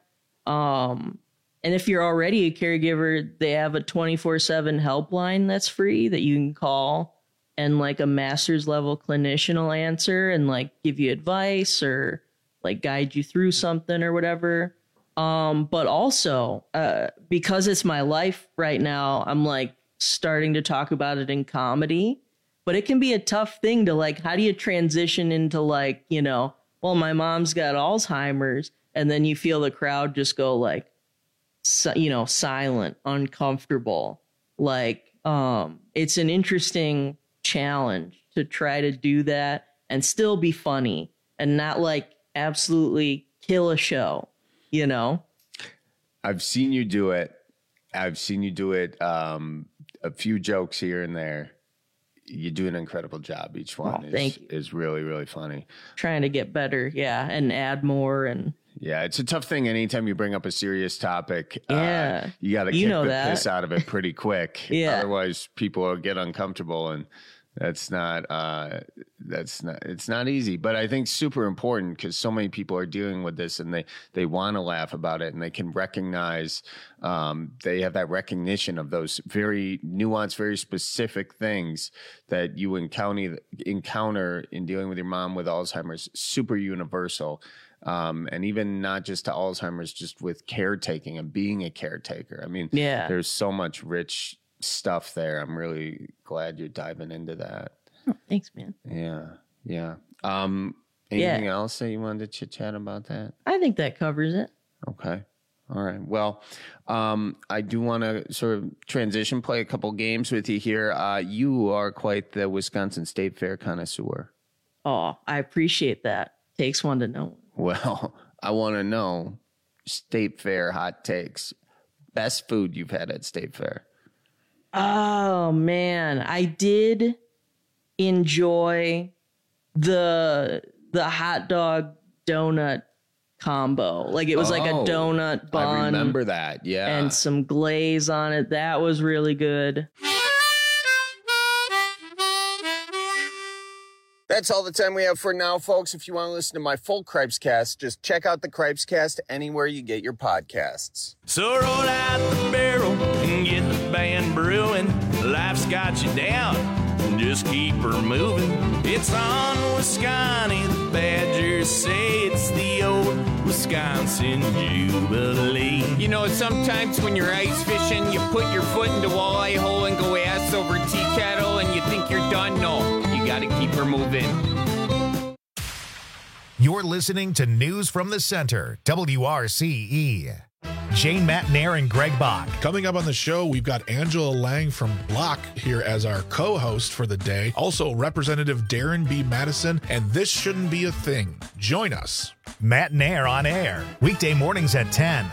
Um, and if you're already a caregiver, they have a twenty-four seven helpline that's free that you can call, and like a master's level clinician will answer and like give you advice or like guide you through something or whatever. Um, but also, uh, because it's my life right now, I'm like starting to talk about it in comedy. But it can be a tough thing to like, how do you transition into like, you know, well, my mom's got Alzheimer's, and then you feel the crowd just go like, si- you know, silent, uncomfortable. Like, um, it's an interesting challenge to try to do that and still be funny and not like absolutely kill a show, you know? I've seen you do it. I've seen you do it. Um, a few jokes here and there. You do an incredible job. Each one oh, is, thank you. is really, really funny. Trying to get better. Yeah. And add more. And yeah, it's a tough thing. Anytime you bring up a serious topic, yeah, uh, you got to you kick know the that. piss out of it pretty quick. Yeah. Otherwise people will get uncomfortable, and that's not, uh, that's not, it's not easy, but I think super important because so many people are dealing with this and they, they want to laugh about it and they can recognize, um, they have that recognition of those very nuanced, very specific things that you encounter, encounter in dealing with your mom with Alzheimer's, super universal. Um, and even not just to Alzheimer's, just with caretaking and being a caretaker. I mean, yeah. there's so much rich stuff there. I'm really glad you're diving into that. Oh, thanks, man. Yeah. Yeah. Um, anything yeah. else that you wanted to chit chat about that? I think that covers it. Okay. All right. Well, um, I do want to sort of transition, play a couple games with you here. Uh, you are quite the Wisconsin State Fair connoisseur. Oh, I appreciate that. Takes one to know. Well, I want to know State Fair hot takes. Best food you've had at State Fair. Oh, man. I did enjoy the the hot dog donut combo. Like it was oh, like a donut bun. I remember that. Yeah. And some glaze on it. That was really good. That's all the time we have for now, folks. If you want to listen to my full Cripescast, just check out the Cripescast anywhere you get your podcasts. So roll out the barrel and get the band brewing. Life's got you down, just keep her moving. It's on Wisconsin, the Badgers say it's the old Wisconsin Jubilee. You know, sometimes when you're ice fishing, you put your foot in the walleye hole and go ass over tea kettle and you think you're done. No. Gotta keep her moving. You're listening to News from the Center, W R C E. Jane Matnair and Greg Bach. Coming up on the show, we've got Angela Lang from Block here as our co-host for the day. Also, Representative Darren B. Madison, and This Shouldn't Be a Thing. Join us. Matnair on air, weekday mornings at ten.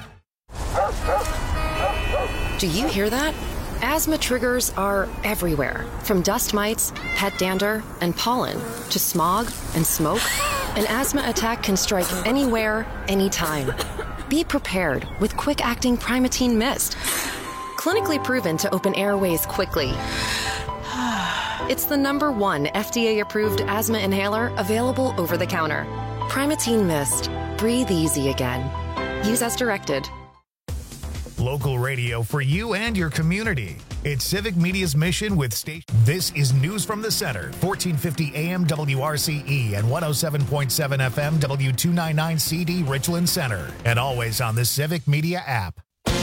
Do you hear that? Asthma triggers are everywhere, from dust mites, pet dander, and pollen, to smog and smoke. An asthma attack can strike anywhere, anytime. Be prepared with quick-acting Primatene Mist. Clinically proven to open airways quickly. It's the number one F D A-approved asthma inhaler available over the counter. Primatene Mist. Breathe easy again. Use as directed. Local radio for you and your community. It's Civic Media's mission with station. This is News from the Center, fourteen fifty A M W R C E and one oh seven point seven F M W two ninety-nine C D Richland Center. And always on the Civic Media app.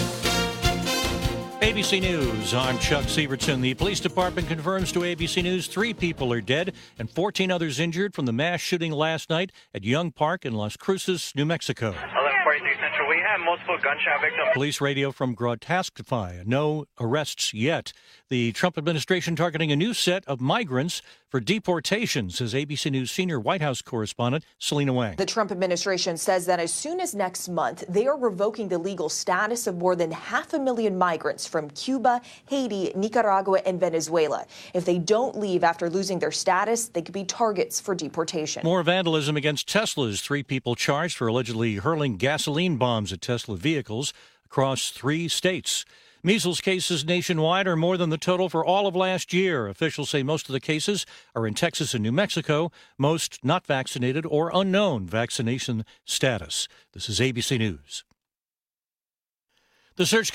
A B C News, I'm Chuck Sievertson. The police department confirms to A B C News three people are dead and fourteen others injured from the mass shooting last night at Young Park in Las Cruces, New Mexico. eleven forty-three Central, we have multiple gunshot victims. Police radio from Grotestify. No arrests yet. The Trump administration targeting a new set of migrants for deportation, says A B C News senior White House correspondent Selena Wang. The Trump administration says that as soon as next month, they are revoking the legal status of more than half a million migrants from Cuba, Haiti, Nicaragua, and Venezuela. If they don't leave after losing their status, they could be targets for deportation. More vandalism against Teslas. Three people charged for allegedly hurling gasoline bombs at Tesla vehicles across three states. Measles cases nationwide are more than the total for all of last year. Officials say most of the cases are in Texas and New Mexico, most not vaccinated or unknown vaccination status. This is A B C News. The search